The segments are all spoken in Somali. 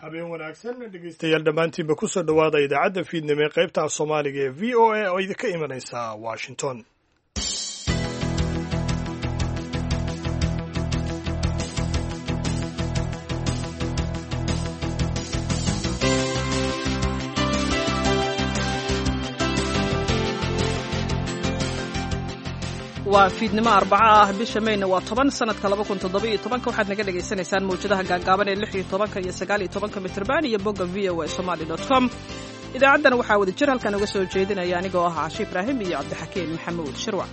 habeen wanaagsan dhegeystayaal dhammaantiinba ku soo dhowaada idaacadda fiidnimo ee qaybta af soomaaliga ee v o a oo idinka imanaysa washington. waa fiidnimo arbaca ah bisha mayna waa 10 sanadka 2017 waxaad naga dhagaysanaysaan mawjadaha gaagaaban ee 16 iyo 19 mitirban iyo bogga voasomali.com. idaacaddana waxaa wada jir halkan uga soo jeedinaya anigoo ah Caashi Ibraahim iyo Cabdixakiin Maxamuud Shirwac.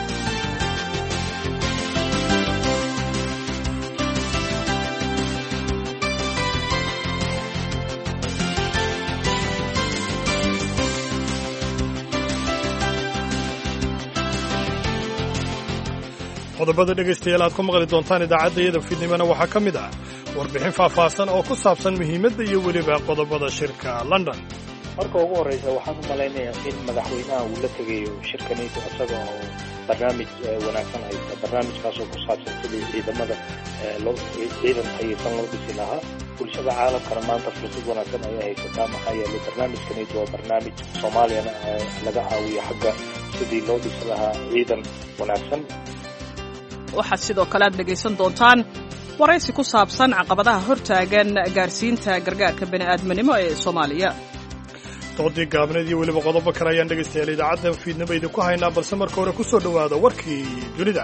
qodobada dhegaystayaal aad ku maqli doontaan idaacaddayada fiidnimona waxaa ka mid ah warbixin faahfaahsan oo ku saabsan muhiimadda iyo weliba qodobada shirka London. marka ugu horeysa waxaan u malaynayaa in madaxweynaha uu la tegayo shirkanaydu isaga oo barnaamij wanaagsan haysta barnaamijkaasoo ku saabsan sidii ciidamada ciidan tayeysan loo dhisi lahaa bulshada caalamkana maanta fursad wanaagsan ayay haysataa maxaa yeelay barnaamijkanaydu waa barnaamij soomaaliyana laga caawiyo xagga sidii loo dhisi lahaa ciidan wanaagsan. waxaad sidoo kale aad dhegaysan doontaan waraysi ku saabsan caqabadaha hortaagan gaarsiinta gargaarka bani'aadminimo ee Soomaaliya. doodii gaabneed iyo weliba qodobo kale ayaan dhegaystayaal idaacaddan fiidnimo idinku haynaa, balse marka hore ku soo dhowaada warkii dunida.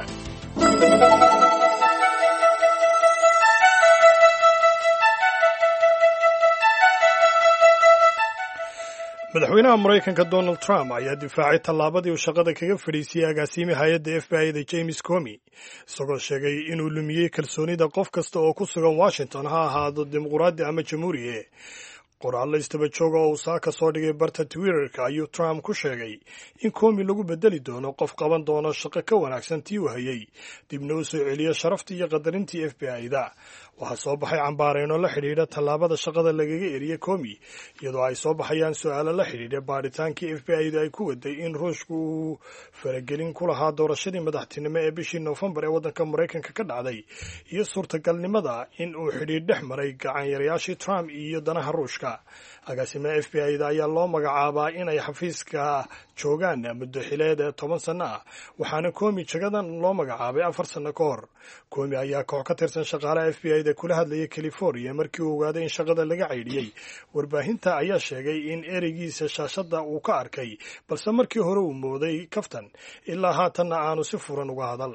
madaxweynaha Mareykanka Donald Trump ayaa difaacay tallaabadii uu shaqada kaga fadhiisiyay agaasimaha hay'adda FBI-da James Comey, isagoo sheegay inuu lumiyey kalsoonida qof kasta oo ku sugan Washington, ha ahaado dimuqraadi ama jamhuuriye. qoraallo istaba jooga oo uu saaka soo dhigay barta Twitter-ka ayuu Trump ku sheegay in Comey lagu bedeli doono qof qaban doono shaqo ka wanaagsan tii uu hayay, dibna u soo celiya sharaftii iyo qadarintii FBI-da. waxaa soo baxay cambaareyno la xidhiidha tallaabada shaqada lagaga eriyey Comey, iyadoo ay soo baxayaan su'aalo la xidhiidha baaritaankii FBI-da ay ku waday in ruushku uu faragelin ku lahaa doorashadii madaxtinimo ee bishii Noofembar ee waddanka Mareykanka ka dhacday, iyo suurtagalnimada in uu xidhiidh dhex maray gacan-yarayaashii Trump iyo danaha ruushka. agaasimaha FBI-da ayaa loo magacaabaa inay xafiiska joogaan muddo xileed 10 sano ah, waxaana Comey jagadan loo magacaabay 4 sano ka hor. Comey ayaa koox ka tirsan shaqaalaha FBI-da kula hadlayay California markii uu ogaaday in shaqada laga caydhiyey. warbaahinta ayaa sheegay in ereygiisa shaashadda uu ka arkay, balse markii hore uu mooday kaftan, ilaa haatanna aanu si furan uga hadal.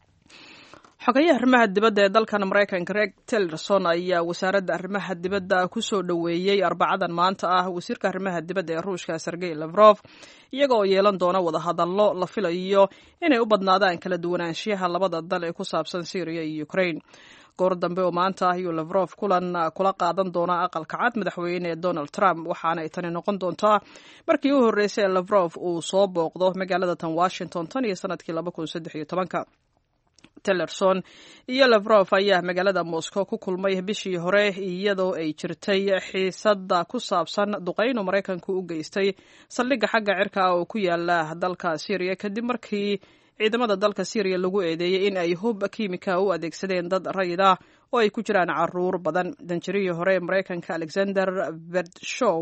xogayaha arrimaha dibadda ee dalkan Mareykanka Rex Tillerson ayaa wasaaradda arrimaha dibadda ku soo dhoweeyey arbacadan maanta ah wasiirka arrimaha dibadda ee Ruushka Sergey Lavrov, iyaga oo yeelan doona wada hadallo la filayo inay u badnaadaan kala duwanaanshiyaha labada dal ee ku saabsan Syria iyo Ukraine. goor dambe oo maanta ah ayuu Lavrov kula qaadan doona aqalka cad madaxweyne Donald Trump, waxaana ay tani noqon doontaa markii u horeysay Lavrov uu soo booqdo magaalada tan Washington tan iyo sanadkii 2013. Tillerson iyo Lavrov ayaa magaalada Moscow ku kulmay bishii hore, iyadoo ay jirtay xiisada ku saabsan duqeyno Mareykanku u geystay saldhigga xagga cirka oo ku yaala dalka Syria kadib markii ciidamada dalka Syria lagu eedeeyay in ay hub kiimika u adeegsadeen dad rayid ah oo ay ku jiraan caruur badan. danjirihii hore ee Mareykanka Alexander Verdshow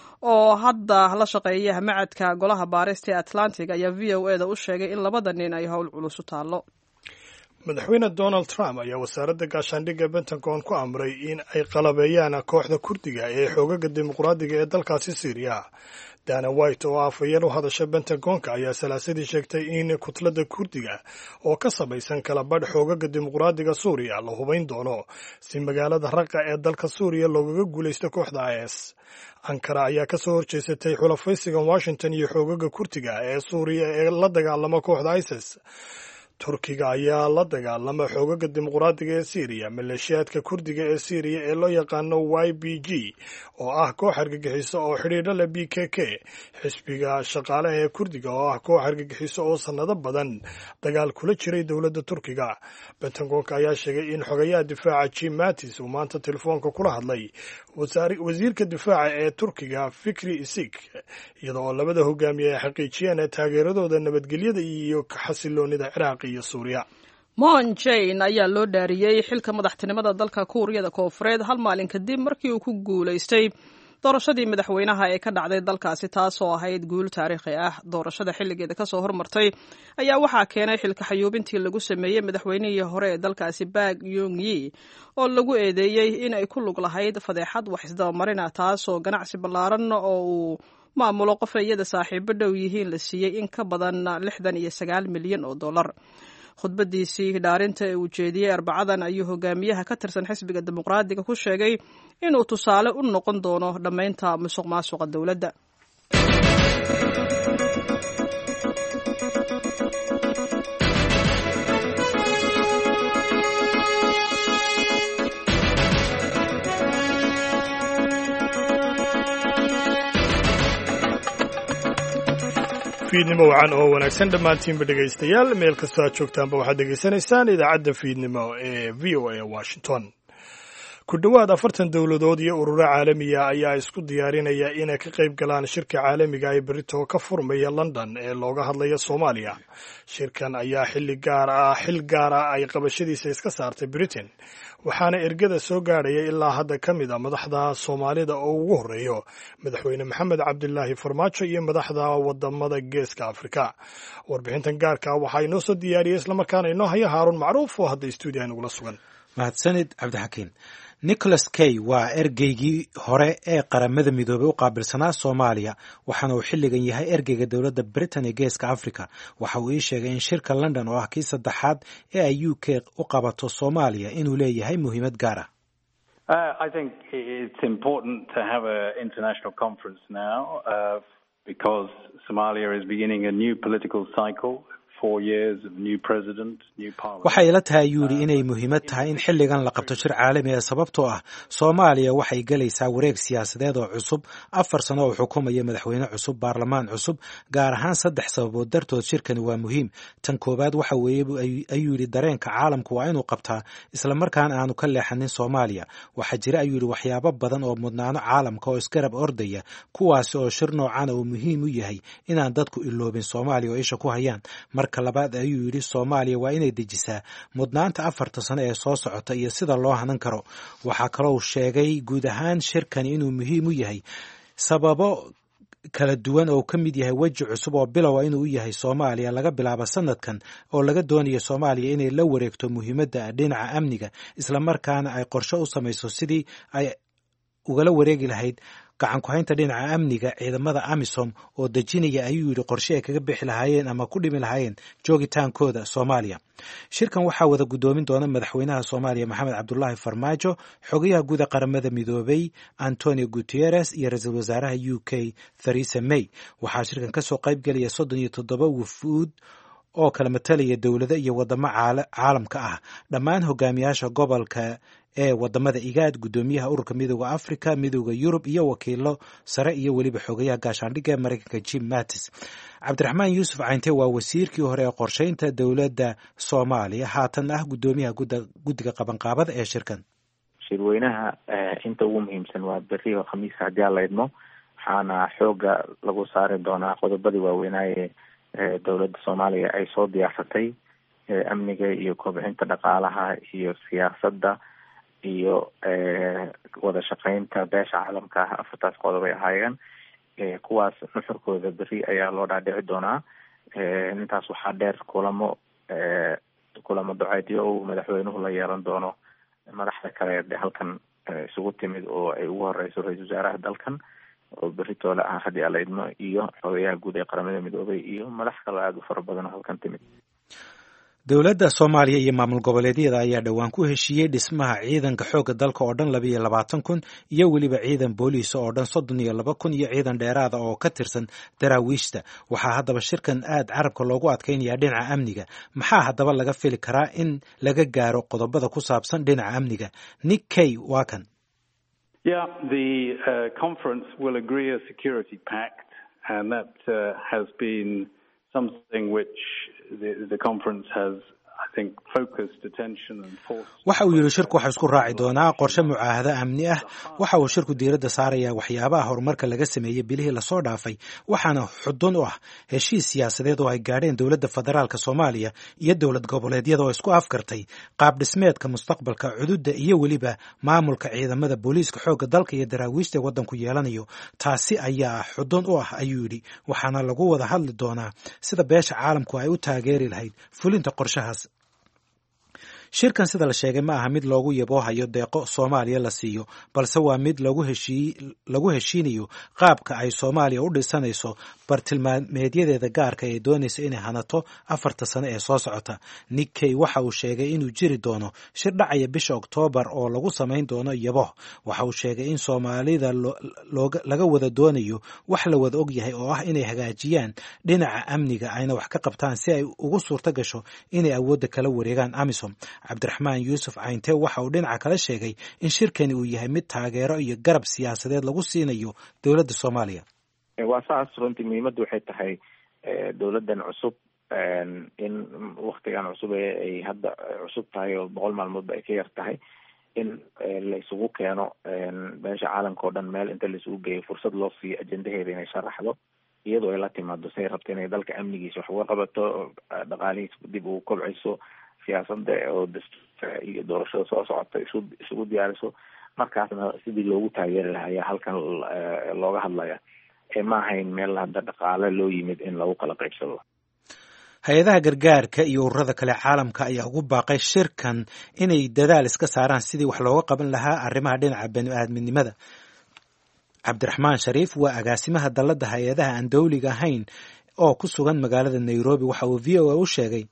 oo hadda la shaqeeya macadka golaha baarista ee Atlantic ayaa VOA-da u sheegay in labada nin ay hawl culus u taalo. madaxweyne Donald Trump ayaa wasaaradda gaashaandhigga Pentagon ku amray in ay qalabeeyaan kooxda Kurdiga ee xoogaga dimuqraadiga ee dalkaasi Syria. Dana White oo afhayeen u hadasha Pentagonka ayaa salaasadii sheegtay in kutlada Kurdiga oo ka samaysan kala badh xoogaga dimuqraadiga Suuriya la hubayn doono si magaalada Raqqa ee dalka Suuriya loogaga guulaysto kooxda IS. Ankara ayaa ka soo horjeesatay xulafaysiga Washington iyo xoogaga Kurdiga ee Suuriya ee la dagaalama kooxda ISIS. Turkiga ayaa la dagaalama xoogaga dimuqraadiga ee Syria. maleeshiyaadka Kurdiga ee Syria ee loo yaqaano YPG oo ah koox argagixiso oo xidhiidho leh PKK, xisbiga shaqaalaha ee Kurdiga oo ah koox argagixiso oo sanado badan dagaal kula jiray dowladda Turkiga. Pentagonka ayaa sheegay in xogayaha difaaca Jim Mattis uu maanta telefoonka kula hadlay wasiirka difaaca ee Turkiga Fikri Isik, iyadoo oo labada hogaamiye ay xaqiijiyeen taageeradooda nabadgelyada iyo xasiloonida Ciraaq iyo Suuriya. Moon Jae-in ayaa loo dhaariyey xilka madaxtinimada dalka Kuuriyada Koonfureed hal maalin kadib markii uu ku guulaystay doorashadii madaxweynaha ee ka dhacday dalkaasi taasoo ahayd guul taariikhi ah. Doorashada xilligeeda kasoo hormartay ayaa waxaa keenay xilka xayuubintii lagu sameeyey madaxweynihii hore ee dalkaasi Park Geun-hye oo lagu eedeeyey in ay ku lug lahayd fadeexad wax isdabamarina taasoo ganacsi ballaaran oo uu maamulo qof iyada saaxiibo dhow yihiin la siiyey in ka badan 69 milyan oo dollar. khudbadiisii dhaarinta ee uu jeediyey Arbacadan ayuu hogaamiyaha ka tirsan xisbiga dimuqraadiga ku sheegay inuu tusaale u noqon doono dhammaynta musuqmaasuqa dowladda. fiidnimo wacan oo wanaagsan dhammaantiinba dhegaystayaal meel kastoo aad joogtaanba waxaad dhegaysanaysaan idaacadda fiidnimo ee v o a washington. ku dhowaad 40 dowladood iyo ururo caalamiya ayaa isku diyaarinaya inay ka qayb galaan shirka caalamiga ee berito ka furmaya London ee looga hadlayo Soomaaliya. shirkan ayaa xil gaar ah ay qabashadiisa iska saartay Britain, waxaana ergada soo gaadhaya ilaa hadda ka mid ah madaxda Soomaalida oo ugu horeeyo madaxweyne Maxamed Cabdilaahi Farmaajo iyo madaxda wadamada Geeska Afrika. warbixintan gaarka waxaa inoo soo diyaariyay isla markaana inoo haya Haaruun Macruuf oo hadda stuudiyaha nagula sugan. mahadsanid Cabdixakiin. Nicholas Kay waa ergeygii hore ee qaramada midoobay u qaabilsanaa Soomaaliya, waxaana uu xilligan yahay ergeyga dowladda Britain ee Geeska Afrika. waxa uu ii sheegay in shirka London oo ah kii saddexaad ee ay UK u qabato Soomaaliya inuu leeyahay muhiimad gaar ah. I think it's important to have an international conference now because Somalia is beginning a new political cycle. waxay ila tahay ayuu yidhi inay muhiimad tahay in xilligan la qabto shir caalami ah sababtoo ah Soomaaliya waxay galaysaa wareeg siyaasadeed oo cusub 4 sano oo xukuumaya madaxweyne cusub baarlamaan cusub gaar ahaan 3 sababood dartood shirkani waa muhiim. tan koobaad waxa weeye ayuu yidhi dareenka caalamku waa inuu qabtaa isla markaana aanu ka leexanin Soomaaliya. waxaa jira ayuu yidhi waxyaabo badan oo mudnaano caalamka oo isgarab ordaya kuwaasi oo shir noocan uu muhiim u yahay inaan dadku iloobin Soomaaliya oo isha ku hayaan. marka labaad ayuu yidhi Soomaaliya waa inay dejisaa mudnaanta 4 sano ee soo socota iyo sida loo hanan karo. waxaa kaloo sheegay guud ahaan shirkani inuu muhiim u yahay sababo kala duwan oo ka mid yahay weji cusub oo bilow inuu yahay Soomaaliya laga bilaabo sanadkan oo laga doonayo Soomaaliya inay la wareegto muhiimadda dhinaca amniga isla markaana ay qorshe u samayso sidii ay ugala wareegi lahayd gacan ku haynta dhinaca amniga ciidamada AMISOM oo dejinaya ayuu yidhi qorshe ay kaga bixi lahaayeen ama ku dhimi lahaayeen joogitaankooda Soomaaliya. shirkan waxaa wada gudoomin doona madaxweynaha Soomaaliya Maxamed Cabdulaahi Farmaajo, xogayaha guud ee qaramada midoobay Antonio Guterres iyo ra'iisul wasaaraha UK Theresa May. waxaa shirkan ka soo qayb galaya 37 wufuud oo kala matalaya dowlado iyo wadamo caalamka ah. dhammaan hogaamiyaasha gobolka ee wadamada IGAD, gudoomiyaha ururka midowga Afrika, midowga Yurub iyo wakiilo sare iyo waliba xogayaha gaashaandhigga Mareykanka Jim Mattis. Cabdiraxmaan Yuusuf Cayntee waa wasiirkii hore ee qorsheynta dowladda Soomaaliya, haatan ah gudoomiyaha guddiga qabanqaabada ee shirkan. shirweynaha inta ugu muhiimsan waa berri oo Khamiis haddii la idmo, waxaana xooga lagu saari doonaa qodobadii waaweynaaye dowladda Soomaaliya ay soo diyaarsatay, amniga iyo kobcinta dhaqaalaha iyo siyaasadda iyo wada shaqaynta beesha caalamka ah. 4taas qodob ay ahaayeen, kuwaas nuxurkooda berri ayaa loo dhaadhici doonaa. intaas waxaa dheer kulamo duceedyo uu madaxweynuhu la yeelan doono madaxda kale ee halkan isugu timid oo ay ugu horeyso ra-iisul wasaaraha dalkan oo berri toole ah haddii ala idmo, iyo xogayaha guud ee qaramada midoobay iyo madax kale aada u fara badan oo halkan timid. dowladda Soomaaliya iyo maamul goboleedyada ayaa dhowaan ku heshiiyey dhismaha ciidanka xoogga dalka oo dhan 22,000 iyo weliba ciidan booliis oo dhan 32,000 iyo ciidan dheeraada oo ka tirsan daraawiishta. waxaa haddaba shirkan aad carabka loogu adkeynaya dhinaca amniga. maxaa haddaba laga fili karaa in laga gaaro qodobada ku saabsan dhinaca amniga? Nick Kay waa kan. Yeah, the conference will agree a security pact, and that has been something which the conference has waxa uu yidhi shirku waxa isku raaci doonaa qorshe mucaahado amni ah. waxa uu shirku diiradda saarayaa waxyaabaha horumarka laga sameeyey bilihii lasoo dhaafay, waxaana xudun u ah heshiis siyaasadeed oo ay gaadheen dowladda federaalk Soomaaliya iyo dowlad goboleedyada oo isku afkartay qaab dhismeedka mustaqbalka cududa iyo weliba maamulka ciidamada booliiska xoogga dalka iyo daraawiishta waddanku yeelanayo. taasi ayaa xudun u ah ayuu yidhi, waxaana lagu wada hadli doonaa sida beesha caalamku ay u taageeri lahayd fulinta qorshahaas. shirkan sida la sheegay ma aha mid loogu yaboohayo deeqo Soomaaliya la siiyo, balse waa mid lagu heshiinayo qaabka ay Soomaaliya u dhisanayso bartilmaameedyadeeda gaarka ee doonaysa inay hanato 4 sano ee soo socota. Nick Kay waxa uu sheegay inuu jiri doono shir dhacaya bisha Oktoobar oo lagu samayn doono yabooh. waxa uu sheegay in Soomaalida laga wada doonayo wax la wada og yahay oo ah inay hagaajiyaan dhinaca amniga ayna wax ka qabtaan si ay ugu suurto gasho inay awoodda kala wareegaan AMISOM. Cabdiraxmaan Yuusuf Cayntee waxa uu dhinaca kale sheegay in shirkani uu yahay mid taageero iyo garab siyaasadeed lagu siinayo dowladda Soomaaliya. waa saas runtii muhiimaddu waxay tahay dowladdan cusub in waktigan cusub ay hadda cusub tahay oo 100 maalmoodba ay ka yar tahay in la isugu keeno beesha caalamka oo dhan meel inta la isugu geeyo fursad loo siiyo ajendaheeda inay sharaxdo iyadoo ay la timaado say rabto inay dalka amnigiisa wax uga qabato, dhaqaalihiisa dib ugu kobciso, siyaasadda oo iyo doorashada soo socota isugu diyaariso. markaasna sidii loogu taageeri lahaa ayaa halkan looga hadlaya. ma ahayn meel hadda dhaqaale loo yimid in lagu kala qaybsado. hay-adaha gargaarka iyo ururada kale caalamka ayaa ugu baaqay shirkan inay dadaal iska saaraan sidii wax looga qaban lahaa arrimaha dhinaca bani'aadminimada. Cabdiraxmaan Shariif waa agaasimaha dalladda hay-adaha aan dowliga ahayn oo ku sugan magaalada Nairobi. waxa uu VOA u sheegay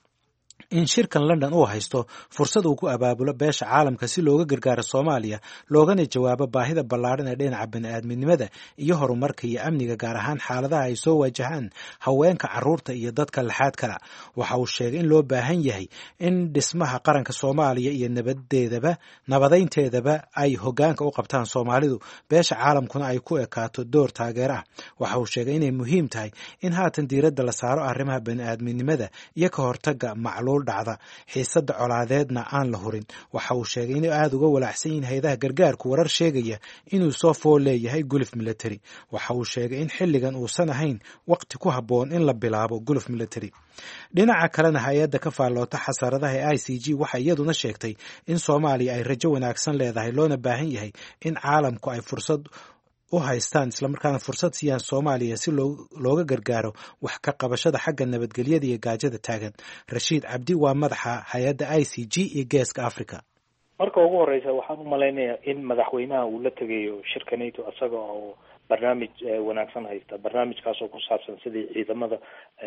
in shirkan London uu haysto fursad uu ku abaabulo beesha caalamka si looga gargaaro Soomaaliya, loogana jawaabo baahida ballaaran ee dhinaca bani'aadminimada iyo horumarka iyo amniga, gaar ahaan xaaladaha ay soo wajahaan haweenka, carruurta iyo dadka laxaad kala. waxa uu sheegay in loo baahan yahay in dhismaha qaranka Soomaaliya iyo nabadeynteedaba ay hoggaanka u qabtaan Soomaalidu, beesha caalamkuna ay ku ekaato door taageer ah. waxa uu sheegay inay muhiim tahay in haatan diiradda la saaro arrimaha bani'aadminimada iyo ka hortagga macluul dhacda, xiisada colaadeedna aan la hurin. waxa uu sheegay inay aad uga walaacsan yihiin hay'adaha gargaarku warar sheegaya inuu soo fool leeyahay guluf military. waxa uu sheegay in xilligan uusan ahayn waqti ku habboon in la bilaabo guluf military. dhinaca kalena hay-adda ka faalloota xasaradaha ee ICG waxa iyaduna sheegtay in Soomaaliya ay rajo wanaagsan leedahay, loona baahan yahay in caalamku ay fursad u haystaan islamarkaana fursad siiyaan Soomaaliya si looga gargaaro wax ka qabashada xagga nabadgelyada iyo gaajada taagan. Rashiid Cabdi waa madaxa hay-adda ICG iyo Geeska Africa. marka ugu horeysa waxaan u malaynayaa in madaxweynaha uu la tegayo shirka NATO asaga oo barnaamij wanaagsan haysta, barnaamijkaas oo ku saabsan sidii ciidamada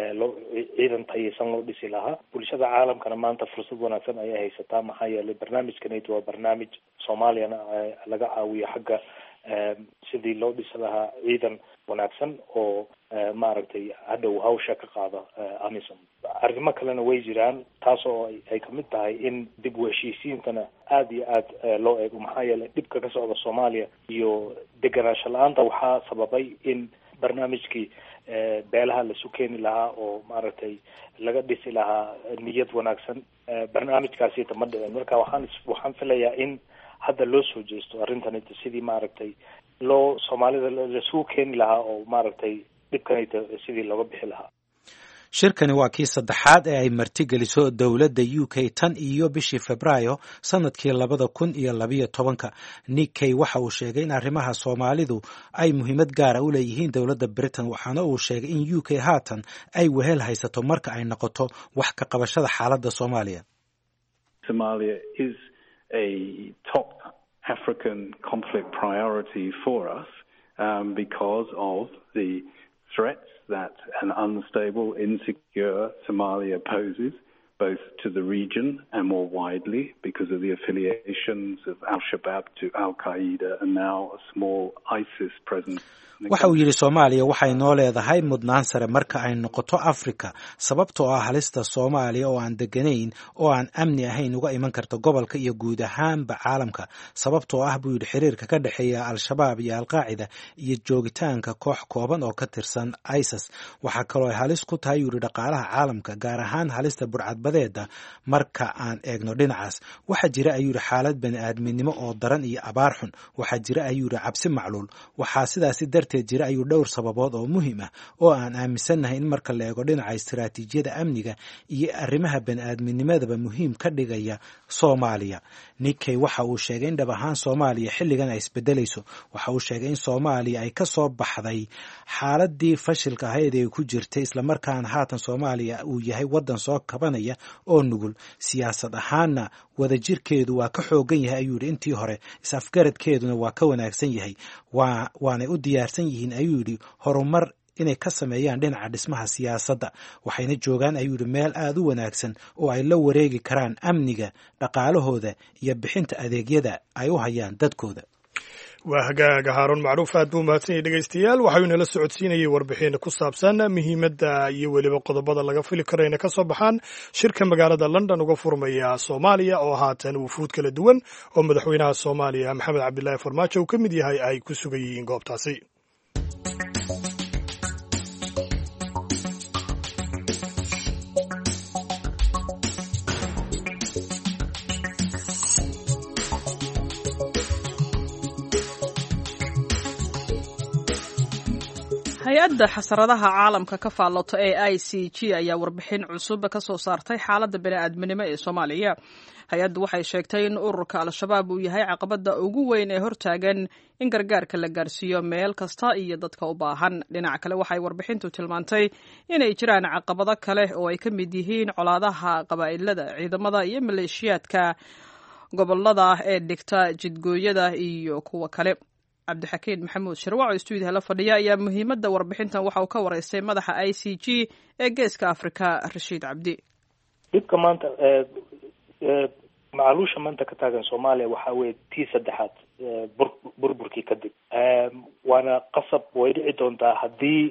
ciidan tayeysan loo dhisi lahaa. bulshada caalamkana maanta fursad wanaagsan ayay haysataa, maxaa yeelay barnaamijka NATO waa barnaamij Soomaaliyana laga caawiyo xagga sidii loo dhisi lahaa ciidan wanaagsan oo maaragtay hadhow hawsha ka qaada AMISOM. arrimo kalena way jiraan, taas oo ay kamid tahay in dib u heshiisiintana aad iyo aad loo eego, maxaa yeelay dhibka ka socda Soomaaliya iyo deganaansho la-aanta waxaa sababay in barnaamijkii beelaha la sukeeni lahaa oo maaragtay laga dhisi lahaa niyad wanaagsan. barnaamijkaasi ma dhicin. marka waxaan filayaa in hadda loo soo jeesto arrintanita sidii maaragtay Soomaalida lasugu keeni lahaa oo maaragtay dhibkanayta sidii looga bixi lahaa. shirkani waa kii saddexaad ee ay martigeliso dowladda UK tan iyo bishii Febraayo sanadkii 2012. Nick Kay waxa uu sheegay in arrimaha Soomaalidu ay muhiimad gaara u leeyihiin dowladda Britain, waxaana uu sheegay in UK haatan ay wehel haysato marka ay noqoto wax ka qabashada xaaladda Soomaaliya. Somalia is a top African conflict priority for us because of the threats that an unstable, insecure Somalia poses, both to the region and more widely because of the affiliations of Al-Shabaab to Al-Qaeda and now a small ISIS presence. waxa uu yidhi Soomaaliya waxay noo leedahay mudnaan sare marka ay noqoto Afrika, sababtoo ah halista Soomaaliya oo aan deganayn oo aan amni ahayn uga iman karta gobolka iyo guud ahaanba caalamka, sababtoo ah buu yidhi xiriirka ka dhexeeya Al-Shabaab iyo Al-Qaacida iyo joogitaanka koox kooban oo ka tirsan ISIS. waxaa kaloo ay halis ku tahay yidhi dhaqaalaha caalamka, gaar ahaan halista burcadbadeed burcadbadeeda marka aan eegno dhinacaas waxaa jira ayuu yidhi xaalad bani-aadminimo oo daran iyo abaar xun waxaa jira ayuu yidhi cabsi macluul waxaa sidaasi darteed jira ayuu dhowr sababood oo muhiim ah oo aan aaminsannahay in marka la eego dhinaca istiraatiijiyada amniga iyo arrimaha bani-aadminimadaba muhiim ka dhigaya Soomaaliya. Nikkei waxa uu sheegay in dhab ahaan Soomaaliya xilligan ay isbedelayso. Waxa uu sheegay in Soomaaliya ay ka soo baxday xaaladii fashilka ahayd ee ku jirtay isla markaana haatan Soomaaliya uu yahay wadan soo kabanaya oo nugul siyaasad ahaanna wadajirkeedu waa ka xoogan yahay ayuu yidhi intii hore is-afgaradkeeduna waa ka wanaagsan yahay waanay u diyaarsan yihiin ayuu yidhi horumar inay ka sameeyaan dhinaca dhismaha siyaasadda waxayna joogaan ayuu yidhi meel aad u wanaagsan oo ay la wareegi karaan amniga dhaqaalahooda iyo bixinta adeegyada ay u hayaan dadkooda. waa hagaaga Haaruun Macruuf aad buu mahadsan yahay dhegaystayaal waxayuu nala socodsiinayay warbixin ku saabsan muhiimadda iyo weliba qodobada laga fili karo inay ka soo baxaan shirka magaalada London uga furmaya Soomaaliya oo haatan wufuud kala duwan oo madaxweynaha Soomaaliya Maxamed Cabdilaahi Farmaajo uu ka mid yahay ay ku sugan yihiin goobtaasi. hay-adda xasaradaha caalamka ka faallota ee ICG ayaa warbixin cusub ka soo saartay xaaladda bani'aadminimo ee Soomaaliya. hay-addu waxay sheegtay in ururka Al-Shabaab uu yahay caqabadda ugu weyn ee hortaagan in gargaarka la gaarsiiyo meel kasta iyo dadka u baahan. dhinaca kale waxay warbixintu tilmaantay inay jiraan caqabado kale oo ay ka mid yihiin colaadaha qabaa'ilada, ciidamada iyo maleeshiyaadka gobolada ee dhigta jidgooyada iyo kuwa kale. cabdixakiin maxamuud shirwac oo stuudiyaha la fadhiya ayaa muhiimadda warbixintan waxa uu ka waraystay madaxa ICG ee geeska Afrika Rashiid Cabdi. dhibka maanta macluusha maanta ka taagan Soomaaliya waxa weeye tii saddexaad burburkii kadib waana qasab way dhici doontaa haddii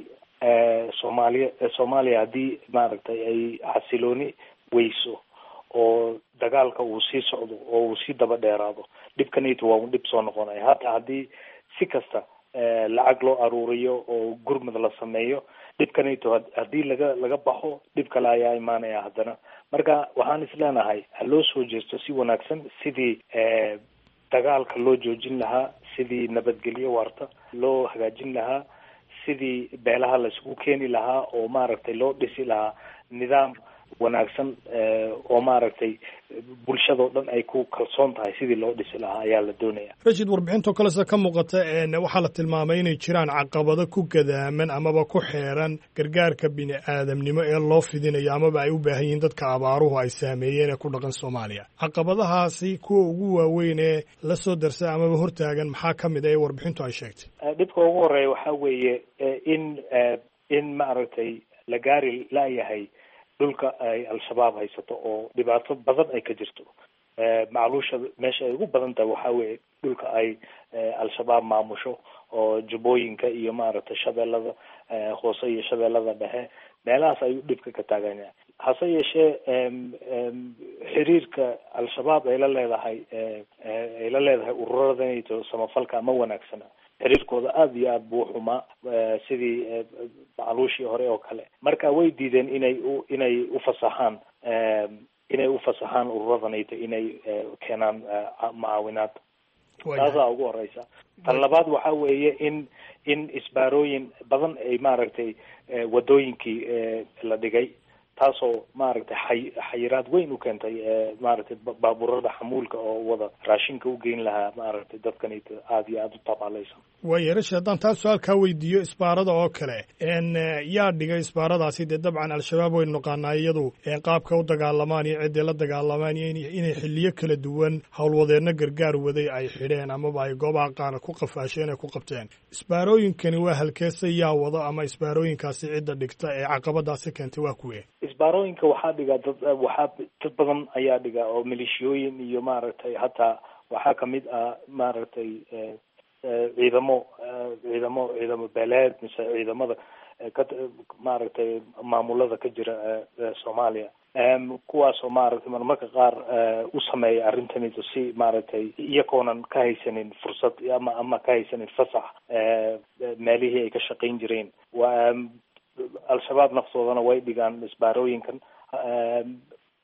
Soomaaliya haddii maaragtay ay xasilooni weyso oo dagaalka uu sii socdo oo uu sii daba dheeraado dhibkaniitu waa un dhib soo noqonaya hataa haddii si kasta lacag loo aruuriyo oo gurmad la sameeyo dhibkaniitu haddii laga baxo dhib kale ayaa imaanaya haddana. marka waxaan isleenahay ha loo soo jeesto si wanaagsan sidii dagaalka loo joojin lahaa, sidii nabadgelyo waarta loo hagaajin lahaa, sidii beelaha la isugu keeni lahaa oo maaragtay loo dhisi lahaa nidaam wanaagsan oo maaragtay bulshadoo dhan ay ku kalsoon tahay sidii loo dhisi lahaa ayaa la doonaya. Rashid, warbixintoo kale sida ka muuqata waxaa la tilmaamay inay jiraan caqabado ku gadaaman amaba ku xeeran gargaarka bini'aadamnimo ee loo fidinayo amaba ay u baahan yihiin dadka abaaruhu ay saameeyeen ee ku dhaqan Soomaaliya. caqabadahaasi kuwa ugu waaweyn ee la soo darsay amaba hortaagan maxaa ka mid ah ee warbixintu ay sheegtay? dhibka ugu horeeya waxaa weeye in maaragtay la gaari laayahay dhulka ay Al-Shabaab haysato oo dhibaato badan ay ka jirto. macluusha meesha ay ugu badan tahay waxaa weeye dhulka ay Al-Shabaab maamusho oo jubbooyinka iyo maaragtay shabeellada hoose iyo shabeellada dhexe meelahaas ayuu dhibka ka taagan yahay. hase yeeshee xiriirka Al-Shabaab ay la leedahay ururadanayto samafalka ma wanaagsana. xiriirkooda aada iyo aada buu xumaa sidii macluushii hore oo kale. marka way diideen inay ufasaxaan ururadanayto inay keenaan mucaawinaad. taasaa ugu horeysa. tan labaad waxaa weeye in isbaarooyin badan ay maaragtay wadooyinkii la dhigay, taasoo maaragtay xayiraad weyn u keentay maaragtay baabuurada xamuulka oo wada raashinka u geyn lahaa maaragtay dadkanayto aada iyo aada u tabaalaysan. waayo Rashid, haddaan taas su-aal kaa weydiiyo isbaarada oo kale yaa dhigay isbaaradaasi? dee dabcan Al-Shabaab waynu naqaanaa iyadu qaabka u dagaalamaan iyo ciddii la dagaalamaan iyo inay xiliyo kala duwan howlwadeedna gargaar waday ay xidheen amaba ay goobaha qaar ku qafaasheen ay ku qabteen. isbaarooyinkani waa halkeese yaa wado ama isbaarooyinkaasi cidda dhigta ee caqabadaasi keentay waa kuwee? isbaarooyinka waxaa dhiga dad badan ayaa dhiga oo maleeshiyooyin iyo maaragtay hataa waxaa kamid ah maaragtay ciidamo beeleed mise ciidamada maaragtay maamulada ka jira Soomaaliya kuwaasoo maaragtay marmarka qaar u sameeya arrintanito si maaragtay iyagoonan ka haysanin fursad ama ka haysanin fasax meelihii ay ka shaqayn jireen. Al-Shabaab naftoodana way dhigaan isbaarooyinkan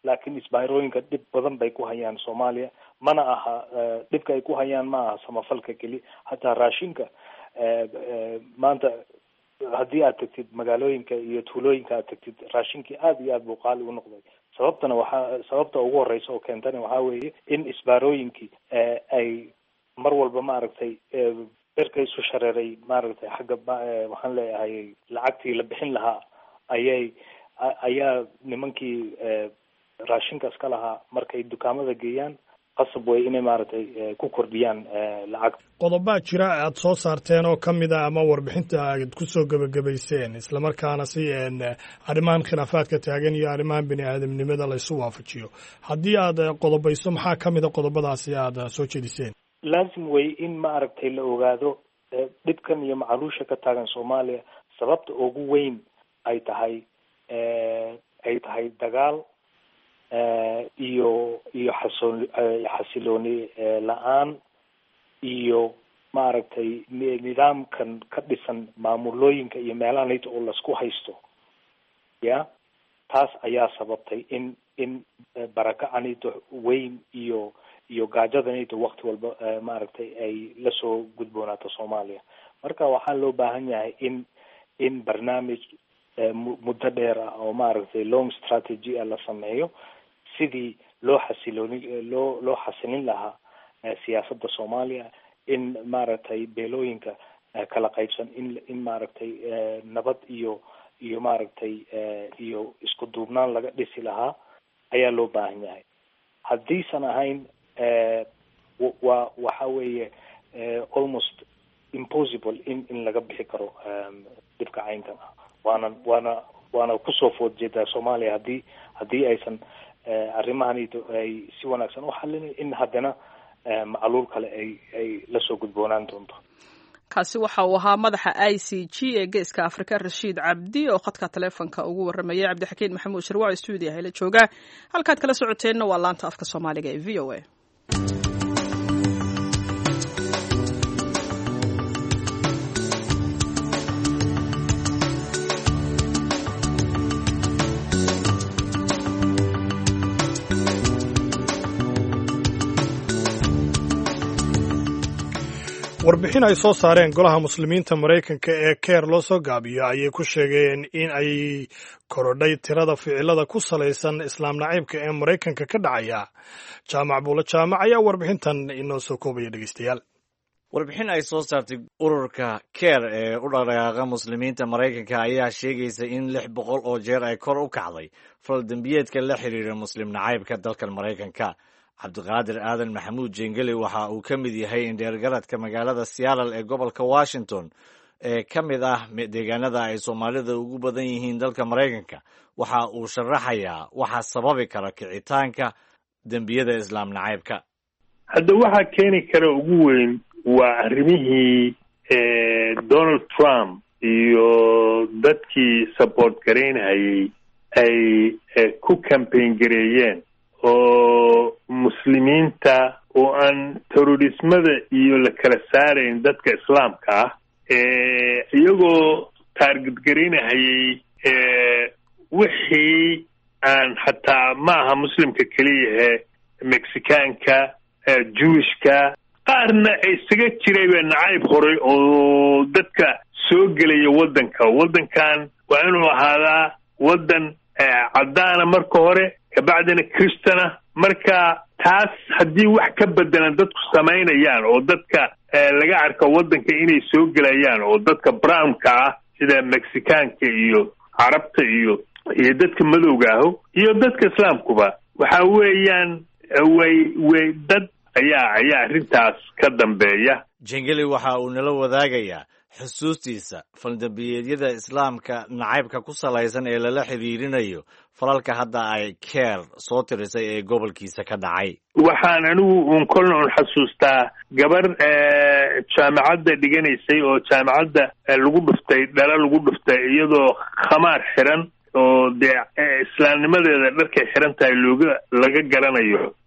laakiin isbaarooyinka dhib badan bay ku hayaan Soomaaliya. Mana aha dhibka ay ku hayaan ma aha samafalka keli, hataa raashinka maanta haddii aad tagtid magaalooyinka iyo tuulooyinka aad tagtid, raashinkii aad iyo aad buu qaali u noqday. Sababta ugu horeysa oo keentana waxaa weeye in isbaarooyinkii ay mar walba maaragtay berka isu shareeray maaragtay xagga waxaan leeyahay lacagtii la bixin lahaa ayaa nimankii raashinka iska lahaa markay dukaamada geeyaan qasab way inay maaragtay ku kordhiyaan lacag. Qodobaa jira aad soo saarteen oo kamid ah ama warbixinta aad ku soo gabagabayseen isla markaana si arrimahan khilaafaadka taagan iyo arrimahan bini aadamnimada la isu waafajiyo. Haddii aad qodobayso maxaa kamid ah qodobadaasi aad soo jeediseen? Laazim way in maaragtay la ogaado dhibkan iyo macaluusha ka taagan Soomaaliya sababta ugu weyn ay tahay dagaal iyo xasilooni la-aan iyo maaragtay nidaamkan ka dhisan maamulooyinka iyo meelahanayta oo lasku haysto ya taas ayaa sababtay in barakacanayto weyn iyo gaajadanayto waqti walba maaragtay ay lasoo gudboonaato Soomaaliya. Marka waxaa loo baahan yahay in barnaamij muddo dheer ah oo maaragtay long strategy la sameeyo sidii loo xasilin lahaa siyaasadda Soomaaliya, in maaragtay beelooyinka kala qaybsan in maaragtay nabad iyo maaragtay iyo isku duubnaan laga dhisi lahaa ayaa loo baahan yahay. Haddiisan ahayn waxa weeye almost impossible in laga bixi karo dhibka caynkan ah. waana kusoo food jeedaa Soomaaliya haddii aysan arrimahan ay si wanaagsan u xallin, in haddana macluul kale ay lasoo gudboonaan doonto. kaasi waxa uu ahaa madaxa ICG ee Geeska Afrika Rashiid Cabdi oo khadka taleefanka ugu waramayay Cabdixakiin Maxamuud Sharwac studio hayla jooga. Halkaad kala socoteenna waa laanta afka Soomaaliga ee VOA. warbixin ay soo saareen golaha muslimiinta Mareykanka ee CARE loo soo gaabiyo ayay ku sheegeen in ay korodhay tirada ficilada ku salaysan islaam naciibka ee Mareykanka ka dhacaya. Jaamac Buulo Jaamac ayaa warbixintan inoo soo koobaya dhegeystayaal. warbixin ay soo saartay ururka CARE ee u dhaqdhaqaaqa muslimiinta Mareykanka ayaa sheegaysa in 600 oo jeer ay kor u kacday fal dambiyeedka la xiriira muslim naciibka dalkan Mareykanka. Cabdiqaadir Aadan Maxamuud Jengeli waxa uu ka mid yahay indheergaradka magaalada Seattle ee gobolka Washington ee ka mid ah deegaanada ay Soomaalida ugu badan yihiin dalka Mareykanka. Waxa uu sharaxayaa waxa sababi kara kicitaanka dambiyada islaam naciibka. Hadda waxa keeni kara ugu weyn waa arrimihii Donald Trump iyo dadkii support gareynayay ay ku campaign gareeyeen oo muslimiinta oo aan terrorismada iyo la kala saarayn dadka islaamka ah iyagoo target gareynayay wixii aan xataa ma aha muslimka keliya Mexicaanka Jewishka qaarna isaga jirayba nacayb horay oo dadka soo gelaya waddankan waa inuu ahaadaa waddan caddaana marka hore kabacdina Kristana. Marka taas haddii wax ka bedelan dadku samaynayaan oo dadka laga arko waddanka inay soo gelayaan oo dadka brownka ah sida Mexicaanka iyo Carabta iyo dadka madowga ah iyo dadka islaamkuba waxa weeyaan way dad ayaa arrintaas ka dambeeya. Jengeli waxa uu nala wadaagayaa xusuustiisa faldambiyeedyada islaamka nacaybka ku salaysan ee lala xiriirinayo falalka hadda ay CARE soo tirisay ee gobolkiisa ka dhacay. Waxaan anigu kolna xasuustaa gabar jaamacadda dhiganaysay oo jaamacadda lagu dhuftay iyadoo khamaar xiran oo islaamnimadeeda dharkay xiran tahay laga garanayo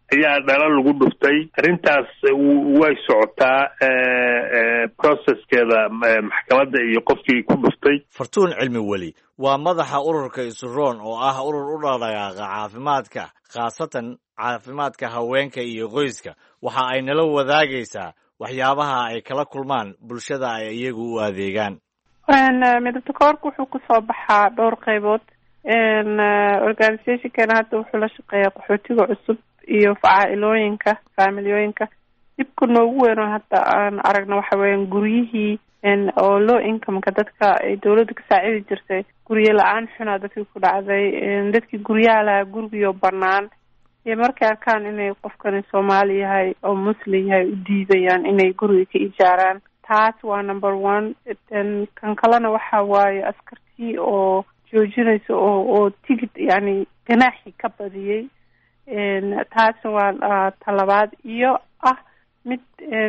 ayaa dhala lagu dhuftay. arrintaas way socotaa processkeeda maxkamadda iyo qofkii ku dhuftay. Fartuun Cilmi Weli waa madaxa ururka Isuroon oo ah urur u dhaqdhaqaaqa caafimaadka, khaasatan caafimaadka haweenka iyo qoyska. waxa ay nala wadaagaysaa waxyaabaha ay kala kulmaan bulshada ay iyagu u adeegaan. midabta koorka wuxuu kusoo baxaa dhowr qaybood. organizationkana hadda wuxuu la shaqeeyaa qaxootiga cusub iyo facailooyinka faamiliyooyinka. dhibka noogu weyn oo hadda aan aragno waxa weeyaan guryihii oo low incomeka dadka ay dawladda ka saacidi jirtay guryo la-aan xunaa dadkii ku dhacday. dadkii guryaha lahaa gurigiyo banaan iyo markay arkaan inay qofkani Soomaali yahay oo Muslim yahay u diidayaan inay guriga ka ijaaraan. taas waa number 1. kan kalena waxa waaye askartii oo joojinaysa oo tigid yani ganaaxi ka badiyay. taas waa talabaad iyo mid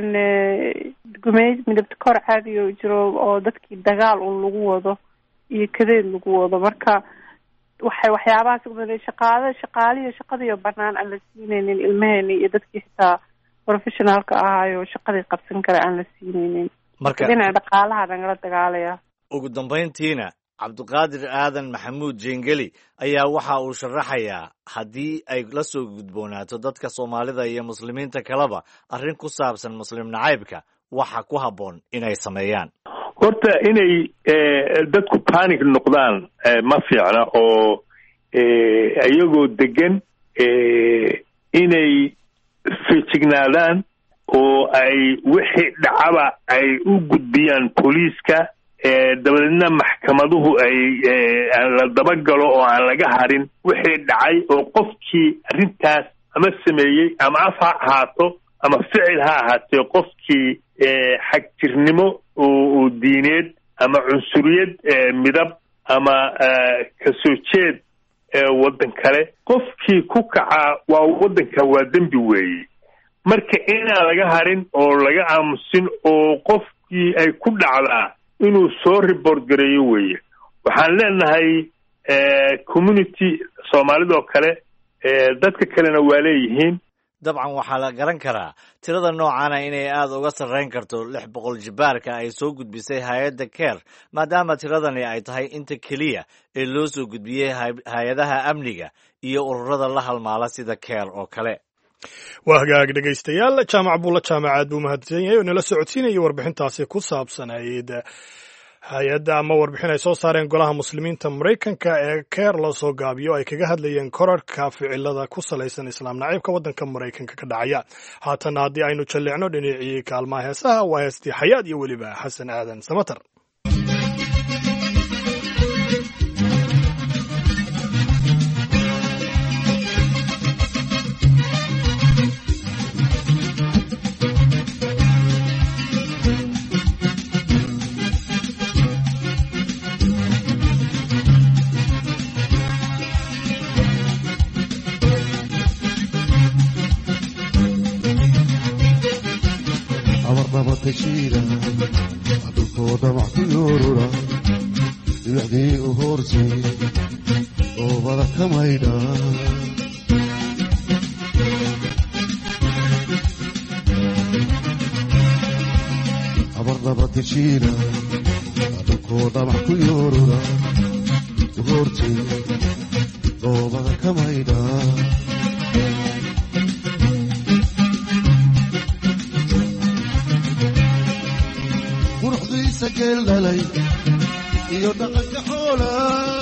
gumeyd midabta kor caadi oo jiro oo dadkii dagaal uu lagu wado iyo kadeed lagu wado. marka waxyaabahaas shaqaaliyo shaqadiyo banaan aan la siinaynin ilmaheeni iyo dadkii xitaa professionalka ahaayo shaqadii qabsan kara aan la siinaynin. marka dhinaca dhaqaalaha nagala dagaalaya. ugu dambayntiina Cabdiqaadir Aadan Maxamuud Jengeli ayaa waxa uu sharaxayaa haddii ay la soo gudboonaato dadka Soomaalida iyo muslimiinta kaleba arrin ku saabsan muslim nacaybka waxa ku habboon inay sameeyaan. horta inay dadku panic noqdaan ma fiicna oo ayagoo degan inay feejignaadaan oo ay wixii dhacaba ay u gudbiyaan booliiska. dabadeedna maxkamaduhu ay la dabagalo oo aan laga harin wixii dhacay oo qofkii arrintaas ama sameeyey ama af ha ahaato ama ficil ha ahaatee qofkii xagjirnimo oo diineed ama cunsuriyad midab ama kasoo jeed waddan kale qofkii ku kacaa waa waddanka waa dembi weeye. marka inaan laga harin oo laga aamusin oo qofkii ay ku dhacdaa inuu soo report gareeyo weeye. waxaan leenahay community Soomaalidoo kale dadka kalena waa leeyihiin. dabcan waxaa la garan karaa tirada noocana inay aad uga sarreyn karto 600 jibaarka ay soo gudbisay hay-adda CARE maadaama tiradani ay tahay inta keliya ee loo soo gudbiyey hay-adaha amniga iyo ururada la halmaala sida CARE oo kale. waa hagaag dhegaystayaal jaamac buulla jaamacaad buu mahadsan yahay oo nala socodsiinaya warbixintaasi ku saabsan hay-adda ama warbixin ay soo saareen golaha muslimiinta Maraykanka ee CARE loo soo gaabiyo ay kaga hadlayeen korarka ficilada ku salaysan islaam naciibka waddanka Maraykanka ka dhacaya. haatana haddii aynu jalleecno dhinacii kaalmaha heesaha waa heestii Xayaad iyo weliba Xasan Aadan Samatar. تشيرا adulkooda wax ku yoorura dhinaxdii u hoortay oobada ka maydha abardaba tashira adulkooda wax ku yoorura u hoortay oobada ka maydha geel dhalay iyo dhaqanka xoola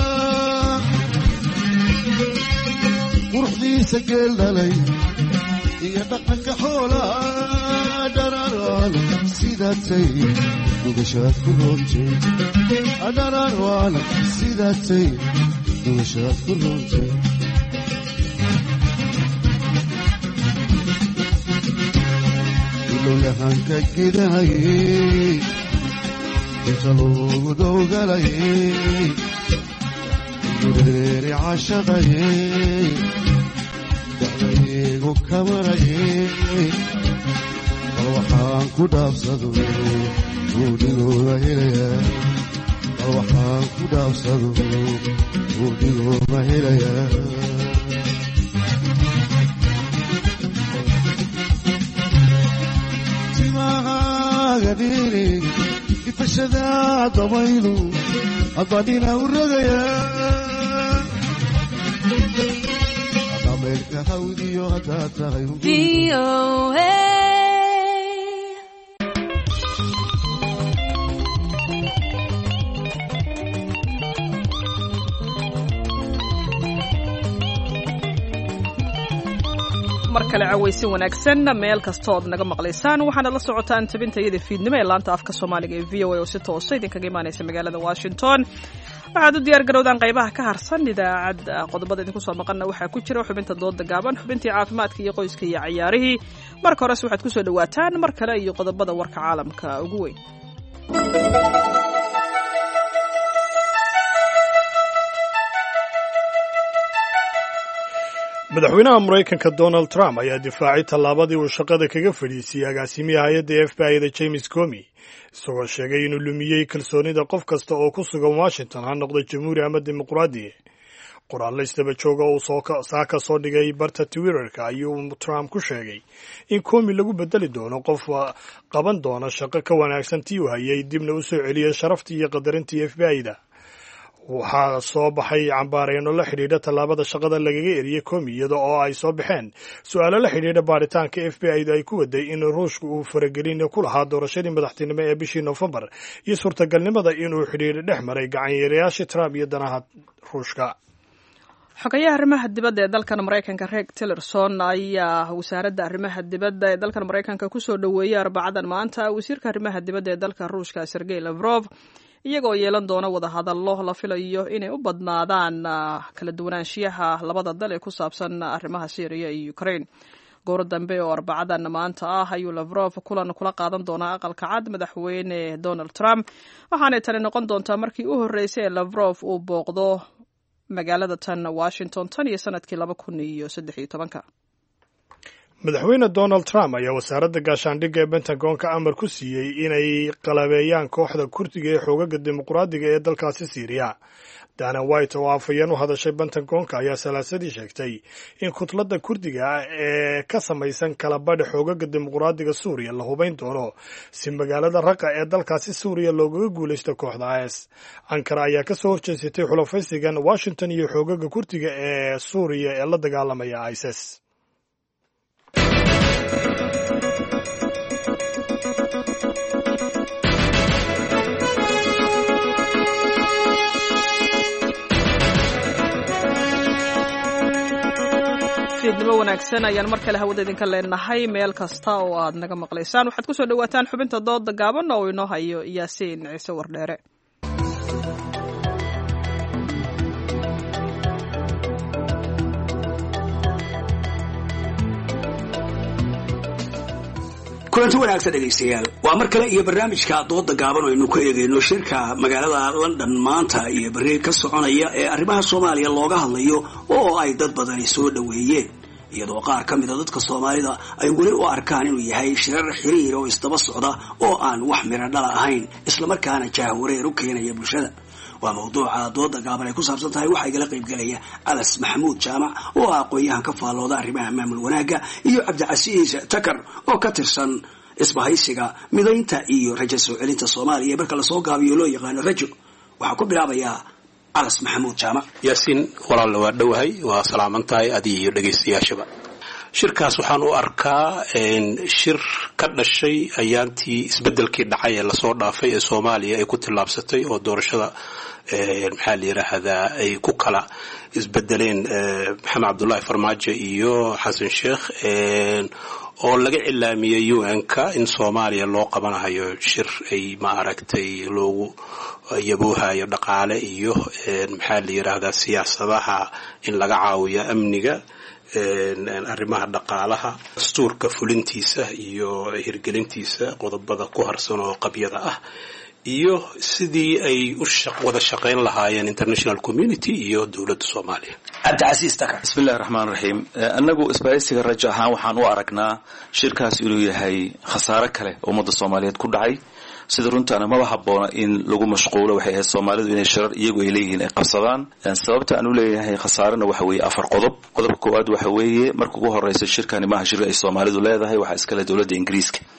quruxdiisa geel dhalay iyo dhaqanka xoola dhararwaana sidaatay dugashaad ku roontay dhararwaana sidaatay dugashaad ku roontay ilowyahanka gidahayey inta loogu dowgalayey gureeri cashaqayey dacdaygu ka marayey bal waxaan ku dhaafsado guudhigooda helayaa bal waxaan ku dhaafsado guudhigooda helayaa gadini ifashada dabaylu adadina uragaya ameerka hawdiyo hadaa tahay mar kale cawaysin wanaagsan meel kastood naga maqlaysaan waxaana la socotaan tabintayada fiidnimo ee laanta afka Soomaaliga ee VOA oo si toos ah idinkaga imaanaysa magaalada Washington. waxaad u diyaar garowdaan qaybaha ka harsan idaacadda qodobada idinku soo maqana waxaa ku jira xubinta dooda gaaban, xubintii caafimaadka iyo qoyska iyo ciyaarihii. marka hore waxaad ku soo dhawaataan mar kale iyo qodobada warka caalamka ugu weyn. madaxweynaha Mareykanka Donald Trump ayaa difaacay tallaabadii uu shaqada kaga fadhiisiyay agaasimiyaha hay'adda FBI James Comey, isagoo sheegay inuu lumiyey kalsoonida qof kasta oo ku sugan Washington, ha noqdo jamhuuri ama dimuqraadi. qoraal isdaba jooga oo saaka soo dhigay barta Twitterka ayuu Trump ku sheegay in Comey lagu bedeli doono qof qaban doona shaqo ka wanaagsan tii uu hayay, dibna u soo celiyay sharaftii iyo qadarintii FBI-da. waxaa soo baxay cambaareyno la xidhiidha tallaabada shaqada lagaga eriyey Comey, iyada oo ay soo baxeen su'aalo la xidhiidha baaritaanka FBI-da ay ku waday in ruushka uu faragelin ku lahaa doorashadii madaxtinimo ee bishii Noofembar iyo suurtagalnimada inuu xidhiidh dhex maray gacanyareyaashii Trump iyo danaha ruushka. xogayaha arrimaha dibadda ee dalkan Mareykanka Rex Tillerson ayaa wasaaradda arrimaha dibadda ee dalkan Mareykanka ku soo dhaweeyay Arbacadan maanta wasiirka arrimaha dibadda ee dalka Ruushka Sergey Lavrov, iyagoo yeelan doona wada hadallo la filayo inay u badnaadaan kala duwanaanshiyaha labada dal ee ku saabsan arrimaha Syria iyo Ukraine. goor dambe oo Arbacadan maanta ayuu Lavrov kulan kula qaadan doonaa aqalka cad madaxweyne Donald Trump, waxaana tani noqon doontaa markii u horeysay ee Lavrov uu booqdo magaalada tan Washington tan iyo sanadkii 2013. madaxweyne Donald Trump ayaa wasaaradda gaashaandhigga ee Pentagon-ka amar ku siiyey inay qalabeeyaan kooxda Kurdiga ee xoogaga dimuqraadiga ee dalkaasi Syria. Dana White oo afayeen u hadashay Pentagon-ka ayaa salaasadii sheegtay in kutladda Kurdiga ee ka samaysan kala badh xoogaga dimuqraadiga Suuriya la hubayn doono si magaalada Raqqa ee dalkaasi Suuriya loogaga guulaysto kooxda IS. Ankara ayaa ka soo horjeesatay xulafaysigan Washington iyo xoogaga Kurdiga ee Suuriya ee la dagaalamaya ISIS. fiidnimo wanaagsan ayaan mar kale hawada idinka leenahay meel kasta oo aad naga maqlaysaan. waxaad ku soo dhawaataan xubinta dooda gaaban oo inoo hayo Yaasiin Ciise Wardheere. kulanti wanaagsan dhegaystayaal, waa mar kale iyo barnaamijka dooda gaaban oo aynu ku eegayno shirka magaalada London maanta iyo berri ka soconaya ee arrimaha Soomaaliya looga hadlayo oo ay dad badan soo dhaweeyeen, iyadoo qaar ka mid ah dadka Soomaalida ay weli u arkaan inuu yahay shirar xiriir oo isdaba socda oo aan wax miro dhal ahayn, isla markaana jahwareer u keenaya bulshada. waa mawduuca dooda gaaban ay ku saabsan tahay. waxaa igala qayb galaya Alas Maxamuud Jaamac oo aqoon-yahan ka faallooda arrimaha maamul wanaagga, iyo Cabdicasiis Takar oo ka tirsan isbahaysiga midaynta iyo rajo soo celinta Soomaaliya marka la soo gaabiyo loo yaqaan rajo. waxaa ku bilaabayaa Alas Maxamuud Jaamac. Yaasiin walaal waa dhawahay, waa salaamantahay adii iyo dhageystayaashaba. shirkaas waxaan u arkaa shir ka dhashay ayaantii isbedelkii dhacay ee lasoo dhaafay ee Soomaaliya ay ku tillaabsatay oo doorashada maxaa la yiraahdaa ay ku kala isbedeleen Maxamed Cabdullaahi Farmaajo iyo Xasan Sheekh, oo laga cilaamiyay UN-ka in Soomaaliya loo qabanayo shir ay ma aragtay loogu yaboohayo dhaqaale iyo maxaa la yiraahdaa siyaasadaha in laga caawiyo amniga, arrimaha dhaqaalaha, dastuurka fulintiisa iyo hirgelintiisa, qodobada ku harsan oo qabyada ah, iyo sidii ay u wada shaqayn lahaayeen international community iyo dowladda Soomaaliya. Cabdicasiis Takar. Bismillahir Rahmaanir Rahiim. Anagu isbahaysiga rajo ahaan waxaan u aragnaa shirkaas inuu yahay khasaare kale oo ummadda Soomaaliyeed ku dhacay. sida runtaana ma haboona in lagu mashquulo waxay ahayd Soomaalidu inay shirar iyagu ay leeyihiin ay qabsadaan. sababta aan u leeyahay khasaarana waxa weeye afar qodob. qodobka koowaad waxa weeye markii ugu horreysay shirkani maaha shir ay Soomaalidu leedahay, waxa iska leh dowladda Ingiriiska.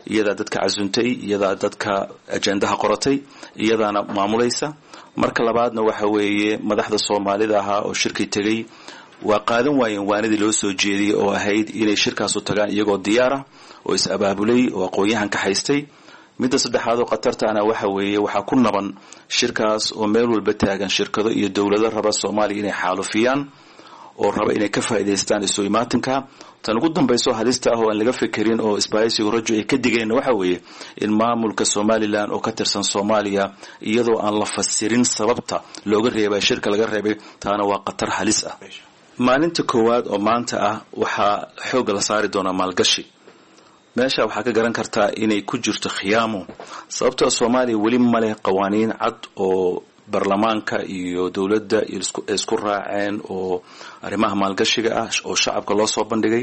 iyadaa dadka casuntay, iyadaa dadka ajendaha qoratay, iyadaana maamulaysa. marka labaadna waxa weeye madaxda Soomaalida ahaa oo shirkii tagay waa qaadan waayeen waanidii loo soo jeediyay oo ahayd inay shirkaas u tagaan iyagoo diyaar ah oo is abaabulay oo aqoonyahan ka haystay. midda saddexaad oo qatartaana waxa weeye waxa ku naban shirkaas oo meel walba taagan shirkado iyo dawlado raba Soomaaliya inay xaalufiyaan oo raba inay ka faa'iideystaan isu imaatinka. tan ugu dambayso halista ah oo aan laga fikirin oo isbaaysiga rajo ay ka digeen waxa weeye in maamulka Somaliland oo ka tirsan Soomaaliya iyadoo aan la fasirin sababta looga reebay shirka laga reebay taana waa qatar halis ah. maalinta koowaad oo maanta ah waxa xoog la saari doona maalgashi. meesha waxa ka garan kartaa inay ku jirto khiyaamo sababtoo Soomaaliya wali ma leh qawaaniin cad oo baarlamaanka iyo dawladda isku raaceen oo arrimaha maalgashiga ah oo shacabka loo soo bandhigay.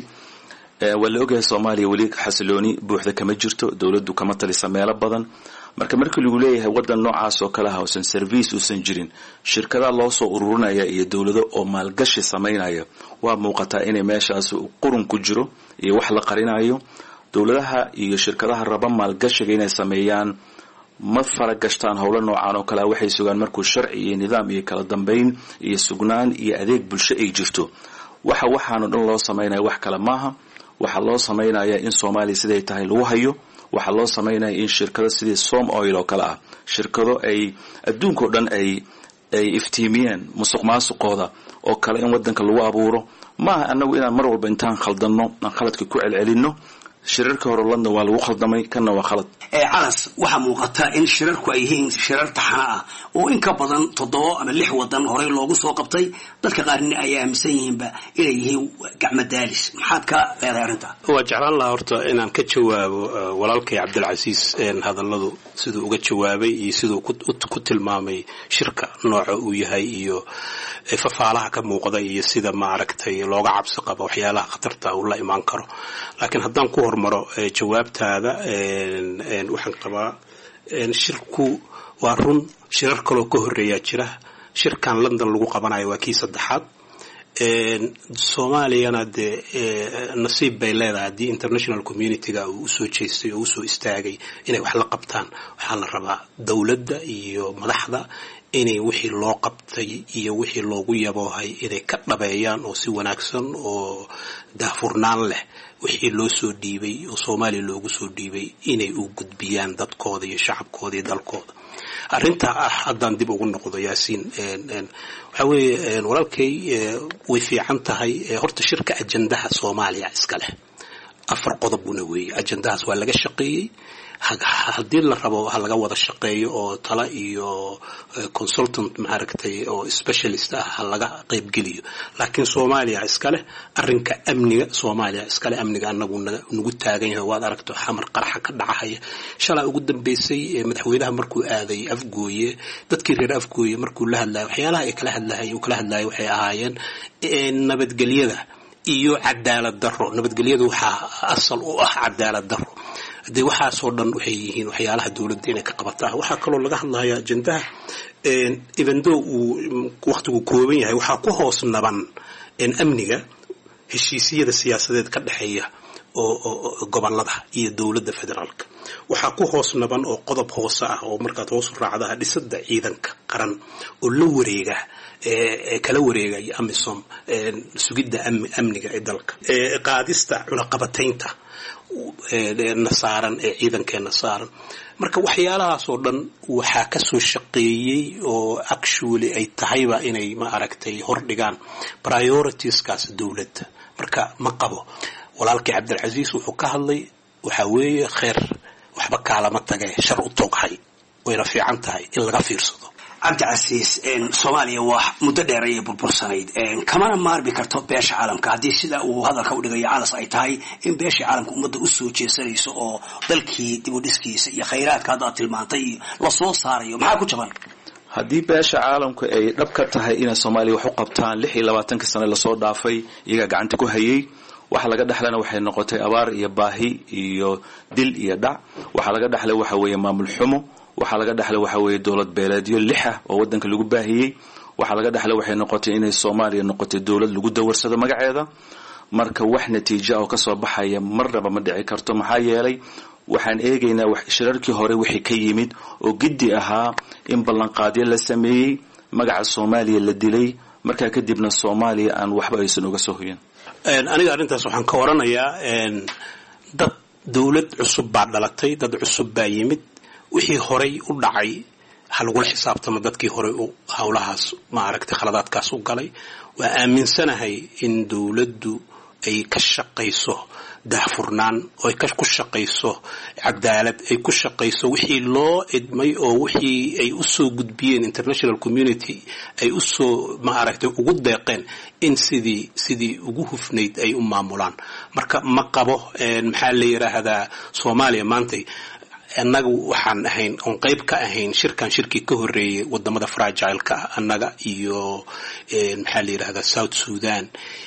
wala ogahay Soomaaliya wali xasilooni buuxda kama jirto, dawladdu kama talisa meelo badan. markii lagu leeyahay wadan noocaas oo kala hawsan service uusan jirin, shirkadaha loo soo ururinaya iyo dawlado oo maalgashi sameynaya, waa muuqataa inay meeshaas qurun ku jiro iyo wax la qarinayo. dawladaha iyo shirkadaha raba maalgashiga inay sameeyaan ma faragashtaan howlo noocan oo kale waxay sugaan markuu sharci iyo nidaam iyo kala dambeyn iyo sugnaan iyo adeeg bulsho ay jirto. waxaanu dhan loo sameeyay wax kale maaha. waxa loo sameeyay in Soomaaliya siday tahay lagu hayo. waxa loo sameeyay in shirkado sidii Som Oil oo kale ah shirkado ay adduunka dhan ay iftiimiyeen musuqmaasuqooda oo kale in wadanka lagu abuuro. maaha anagu inaan mar walba intaan khaldano aan khaladka ku celcelino. shirarka hore London waa lagu khaldamay kana waa khalad. calas waxa muuqata in shirarku ay yihiin shirar taxana ah oo in ka badan 7 ama 6 wadan hore loogu soo qabtay. dadka qaarna ay aaminsan yihiinba inay yihiin gacmo daalis. maxaad ka leedahay arinta? waa jeclaan lahaa horta inaan ka jawaabo walaalkay Cabdilcasiis hadalladu sidoo uga jawaabay iyo sidoo ku tilmaamay shirka nooca uu yahay iyo fafaalaha ka muuqda iyo sida ma aragtay looga cabsi qabo waxyaalaha khatarta uu la iman karo. laakiin haddaan ku hormaro jawaabtaada waxaan qabaa shirku waa run shirar kale oo ka horeeya jira. shirkan London lagu qabanayo waa kii saddexaad. Soomaaliyana de nasiib bay leedahay haddii international community-ga uu soo jeestay oo uu soo istaagay inay wax la qabtaan. waxaa la rabaa dawladda iyo madaxda inay wixii loo qabtay iyo wixii loogu yaboohay inay ka dhabeeyaan oo si wanaagsan oo daahfurnaan leh wixii loo soo dhiibay oo Soomaaliya loogu soo dhiibay inay u gudbiyaan dadkooda iyo shacabkooda iyo dalkooda. arrinta haddaan dib ugu noqdo Yaasiin waxa weeye walaalkay way fiican tahay horta shirka ajendaha Soomaaliya iska leh 4 qodobuna weeye. ajendahaas waa laga shaqeeyay. haddii la rabo waxa laga wada shaqeeyo oo tala iyo consultant maaragtay oo specialist ah laga qayb geliyo. laakiin Soomaaliya iska leh arrinka amniga. Soomaaliya iska leh amniga anagu nagu taagan yahay. waad aragto xamar qaraxa ka dhacaya shalay ugu dambeysay madaxweynaha markuu aaday Afgooye. dadkii reer Afgooye markuu la hadlayo waxyaalaha ay kala hadlaayeen waxay ahaayeen nabadgelyada iyo cadaalad darro. nabadgelyadu waxa asal u ah cadaalad darro. de waxaasoo dhan waxay yihiin waxyaalaha dawladda inay ka qabataa. waxaa kaloo laga hadlayaa ajendaha even though uu waqtigu kooban yahay waxaa ku hoos naban amniga heshiisyada siyaasadeed ka dhaxeeya oo gobolada iyo dawladda federaalka. waxaa ku hoos naban oo qodob hoose ah oo markaad hoos u raacdaa dhisada ciidanka qaran oo la wareega kala wareegay AMISOM sugidda amniga ee dalka. qaadista cunaqabataynta nasaaran ee ciidankeena saaran. marka waxyaalahaas oo dhan waxaa ka soo shaqeeyay oo actually ay tahayba inay ma aragtay hor dhigaan prioritieskaaas dawladda. marka ma qabo walaalkii Cabdilcasiis wuxuu ka hadlay waxa weeye khayr waxba kaalama tagay shar u tooghay wayna fiican tahay in laga fiirsado. Cabdilcasiis Soomaaliya waa muddo dheer ay burbursanayd kamana maarbi karto beesha caalamka haddii sida uu hadalka u dhigay calas ay tahay in beesha caalamka ummadda u soo jeesanayso oo dalkii dib u dhiskiisa iyo khayraadka hadda tilmaantay la soo saarayo. maxaa ku jaban haddii beesha caalamku ay dhab ka tahay in Soomaaliya wax u qabtaan 26 sano la soo dhaafay iyaga gacanta ku hayay? waxa laga dhaxlana waxay noqotay abaar iyo baahi iyo dil iyo dhac. waxa laga dhaxlay waxa weeye maamul xumo. waxa laga dhaxlay waxa weeye dawlad beeleedyo 6 oo wadanka lagu baahiyay. waxa laga dhaxlay waxay noqotay inay Soomaaliya noqotay dawlad lagu dawarsado magaceeda. marka wax natiijo oo ka soo baxaya marnaba ma dhici karto. maxaa yeelay waxaan eegaynaa shirarkii hore wixii ka yimid oo giddi ahaa in ballanqaadyo la sameeyey magaca soomaaliya la dilay markaa kadibna soomaaliya aan waxba aysan uga soo hoyan. aniga arrintaas waxaan ka waranayaa dad dawlad cusub baa dhalatay, dad cusub baa yimid, wixii horay u dhacay ha lagula xisaabtamo dadkii horay u howlahaas maaragtay khaladaadkaas u galay. waa aaminsanahay in dawladdu ay ka shaqayso daahfurnaan oo ay ku shaqayso cadaalad, ay ku shaqayso wixii loo idmay oo wixii ay u soo gudbiyeen international community ay u soo maaragtay ugu deeqeen in sidii ugu hufnayd ay u maamulaan. marka ma qabo maxaa la yiraahdaa Soomaaliya maanta annagu waxaan ahayn on qayb ka ahayn shirkii ka horeeyay wadamada fragile-ka annaga iyo maxaa la yiraahdaa South Sudan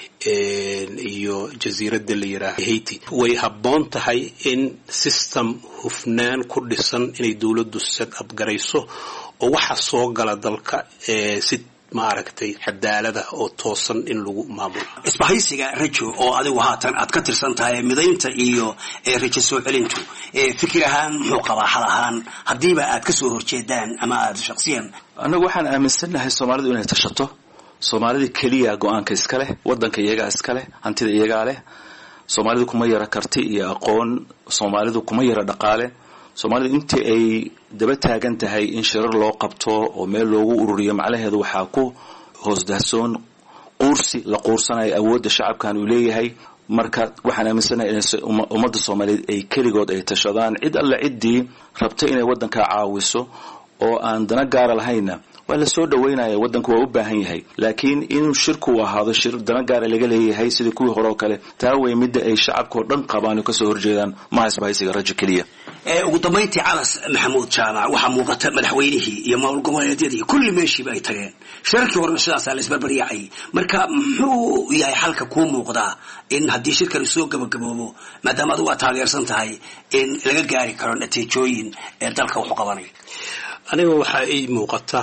iyo jasiiradda la yiraahdo Haiti. way habboon tahay in system hufnaan ku dhisan inay dawladdu set up garayso oo waxa soo gala dalka si maaragtay cadaalada oo toosan in lagu maamulo. isbahaysiga rajo oo adigu haatan aad ka tirsan tahay midaynta iyo rajo soo celintu fikir ahaan muxuu qabaa xal ahaan hadiiba aad ka soo horjeedaan ama aad shakhsiyan? anagu waxaan aaminsanahay Soomaalidu inay tashato. Soomaalida kaliya go'aanka iska leh, wadanka iyaga iska leh, hantida iyaga leh. Soomaalidu kuma yara karti iyo aqoon, Soomaalidu kuma yara dhaqaale. Soomaalidu intii ay daba taagan tahay in shirar loo qabto oo meel loogu ururiyo macnaheedu waxaa ku hoos dahsoon quursi la quursanayo awoodda shacabkan uu leeyahay. marka waxaan aaminsanahay in ummadda Soomaaliyeed ay kaligood ay tashadaan, cid alla ciddii rabta inay wadanka caawiso oo aan dana gaar lahayna waa la soo dhaweynaya. wadanku waa u baahan yahay, laakiin in shirku ahaado shir dana gaar laga leeyahay sidii kuwii hore oo kale taa way midda ay shacabka oo dhan qabaan oo ka soo horjeedaan ma isbahaysiga rajo kaliya. ugu dambeyntii Calas Maxamuud Jaamac waxa muuqata madaxweynihii iyo maamul goboleedyadii kulli meeshiiba ay tageen, shirarkii hore sidaas la isbarbariyay. marka muxuu yahay xalka ku muuqda in haddii shirkan soo gabagaboobo maadaama aad u taageersan tahay in laga gaari karo natiijooyin dalka wax u qabanay? aniga waxa ay muuqata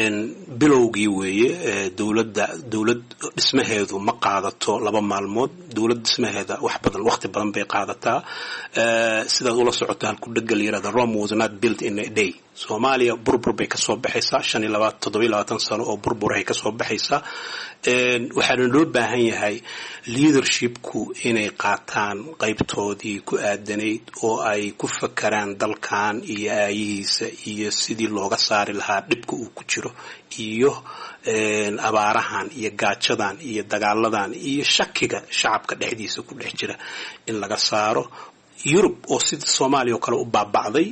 bilowgii weeye. dawlad dhismaheedu ma qaadato 2 maalmood. dawlad dhismaheeda wax badan waqti badan bay qaadataa. sidaad ula socoto halku dhagal yiraahdo Rome was not built in a day. Soomaaliya burbur bay ka soo baxaysaa 27 sano oo burbur ay ka soo baxaysaa. waxaana loo baahan yahay leadershipku inay qaataan qaybtoodii ku aadanayd oo ay ku fakaraan dalkan iyo aayihiisa iyo sidii looga saari lahaa dhibka uu ku jiro iyo abaarahan iyo gaajadan iyo dagaaladan iyo shakiga shacabka dhexdiisa ku dhex jira in laga saaro. Yurub oo sida Soomaaliya oo kale u baabacday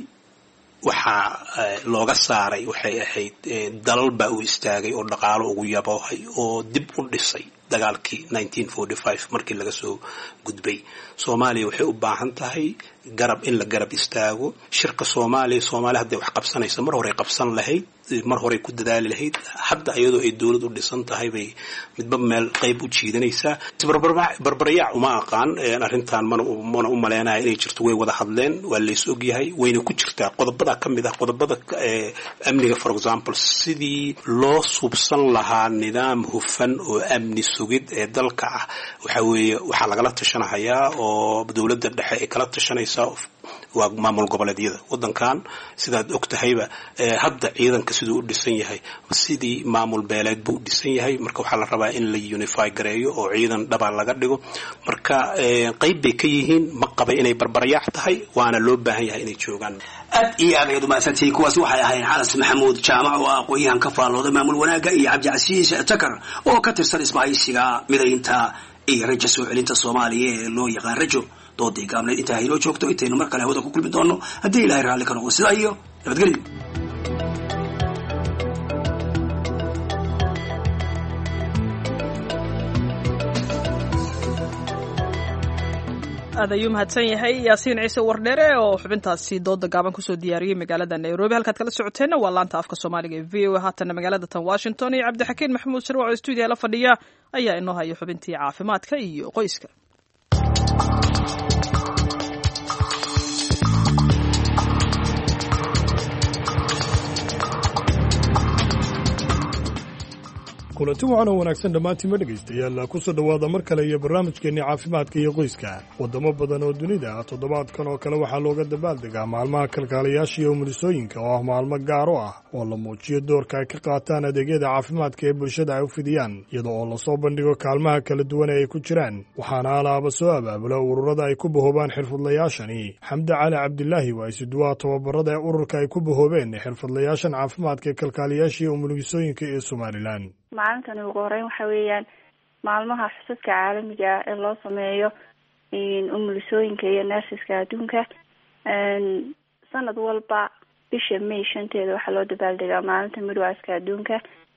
waxaa looga saaray waxay ahayd dalal baa u istaagay oo dhaqaalo ugu yaboohay oo dib u dhisay dagaalkii 1945 markii laga soo gudbay. Soomaaliya waxay u baahan tahay garab in la garab istaago. shirka Soomaaliya hadday wax qabsanayso mar hore qabsan lahayd, mar hore ku dadaali lahayd. hadda iyadoo ay dawlad u dhisan tahay bay midba meel qayb u jiidanaysaa. barbarayaac uma aqaan arrintan mana u maleenayo inay jirto. way wada hadleen, waa la is og yahay, wayna ku jirtaa qodobada ka mid ah qodobada amniga. for example sidii loo subsan lahaa nidaam hufan oo amni sugid ee dalka ah waxa weeye waxa lagala tashanayaa oo dawladda dhexe ay kala tashanaysaa waa maamul goboleedyada wadankan. sidaad ogtahayba hadda ciidanka siduu u dhisan yahay sidii maamul beeleed buu u dhisan yahay. marka waxaa la rabaa in la unify gareeyo oo ciidan dhaba laga dhigo. marka qayb bay ka yihiin, ma qaba inay barbarayaac tahay, waana loo baahan yahay inay joogaan. aad iyo aad ayaad umahadsantihiin. kuwaas waxay ahayn Calas Maxamuud Jaamac oo aqoon-yahan ka faalooda maamul wanaaga iyo Cabdicasiis Takar oo ka tirsan isbahaysiga midaynta iyo rajo soo celinta Soomaaliya ee loo yaqaan rajo. doodii gaabneed intaa inoo joogto intaynu mar kale hawada ku kulmi doono haddii Ilaahay raalli ka noqdo. sidaa iyo nabadgelyo. aad ayuu mahadsan yahay Yaasiin Ciise Wardheere oo xubintaasi dooda gaaban kusoo diyaariyay magaalada Nairobi. halkaad kala socoteenna waa laanta afka Soomaaliga ee VOA. haatan magaalada tan Washington iyo Cabdixakiin Maxamuud Sharwac oo stuudiyo la fadhiya ayaa inoo haya xubintii caafimaadka iyo qoyska. kulanti wacan oo wanaagsan dhammaantiinma dhegaystayaal kusoo dhowaada mar kale iyo barnaamijkeennii caafimaadka iyo qoyska waddamo badan oo dunida ah toddobaadkan oo kale waxaa looga dabaaldegaa maalmaha kalkaalayaasha iyo umulisooyinka oo ah maalmo gaar u ah oo la muujiyo doorka ay ka qaataan adeegyada caafimaadka ee bulshada ay u fidiyaan iyada oo lasoo bandhigo kaalmaha kala duwan ee ay ku jiraan waxaana alaaba soo abaabula ururada ay ku bahoobaan xirfadlayaashani xamde cali cabdilaahi waa isuduwaha tababarada ee ururka ay ku bahoobeen xirfadlayaashan caafimaadka ee kalkaalayaasha iyo umulisooyinka ee somalilan. maalintani ugu horeyn waxa weeyaan maalmaha xusadka caalamiga ah ee loo sameeyo umulisooyinka iyo nersiska adduunka. sanad walba bisha May 5 waxaa loo dabaaldegaa maalinta midwifeka adduunka.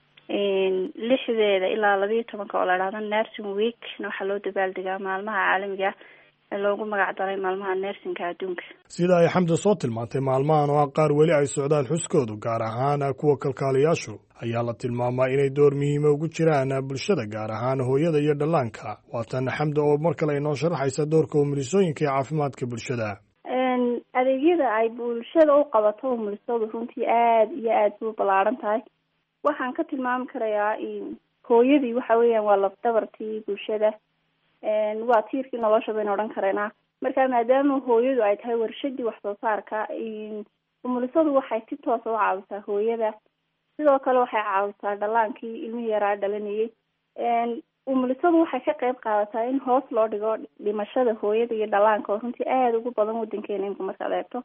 6 ilaa 12 oo la yiraahdo nursing week waxaa loo dabaaldegaa maalmaha caalamiga ee loogu magac daray maalmaha nursingka adduunka. sida ay xamda soo tilmaantay maalmahan oo qaar weli ay socdaan xuskoodu gaar ahaan kuwa kalkaaliyaashu ayaa la tilmaamaa inay door muhiima ugu jiraan bulshada gaar ahaan hooyada iyo dhallaanka. waatan xamda oo mar kale inoo sharaxaysa doorka umulisooyinka ee caafimaadka bulshada. adeegyada ay bulshada u qabato umulisadu runtii aad iyo aad u ballaaran tahay. waxaan ka tilmaami karayaa in hooyadii waxa weeyaan waa lafdabartii bulshada, waa tiirkii nolosha baynu odhan karaynaa. marka maadaama hooyadu ay tahay warshadii wax soo saarka, umulisadu waxay si toos u caawisaa hooyada, sidoo kale waxay caawisaa dhallaankii ilmihii yaraa dhalanayay. umulisadu waxay ka qayb qaadataa in hoos loo dhigo dhimashada hooyada iyo dhallaanka oo runtii aada ugu badan wadankeena imka markaad eegto.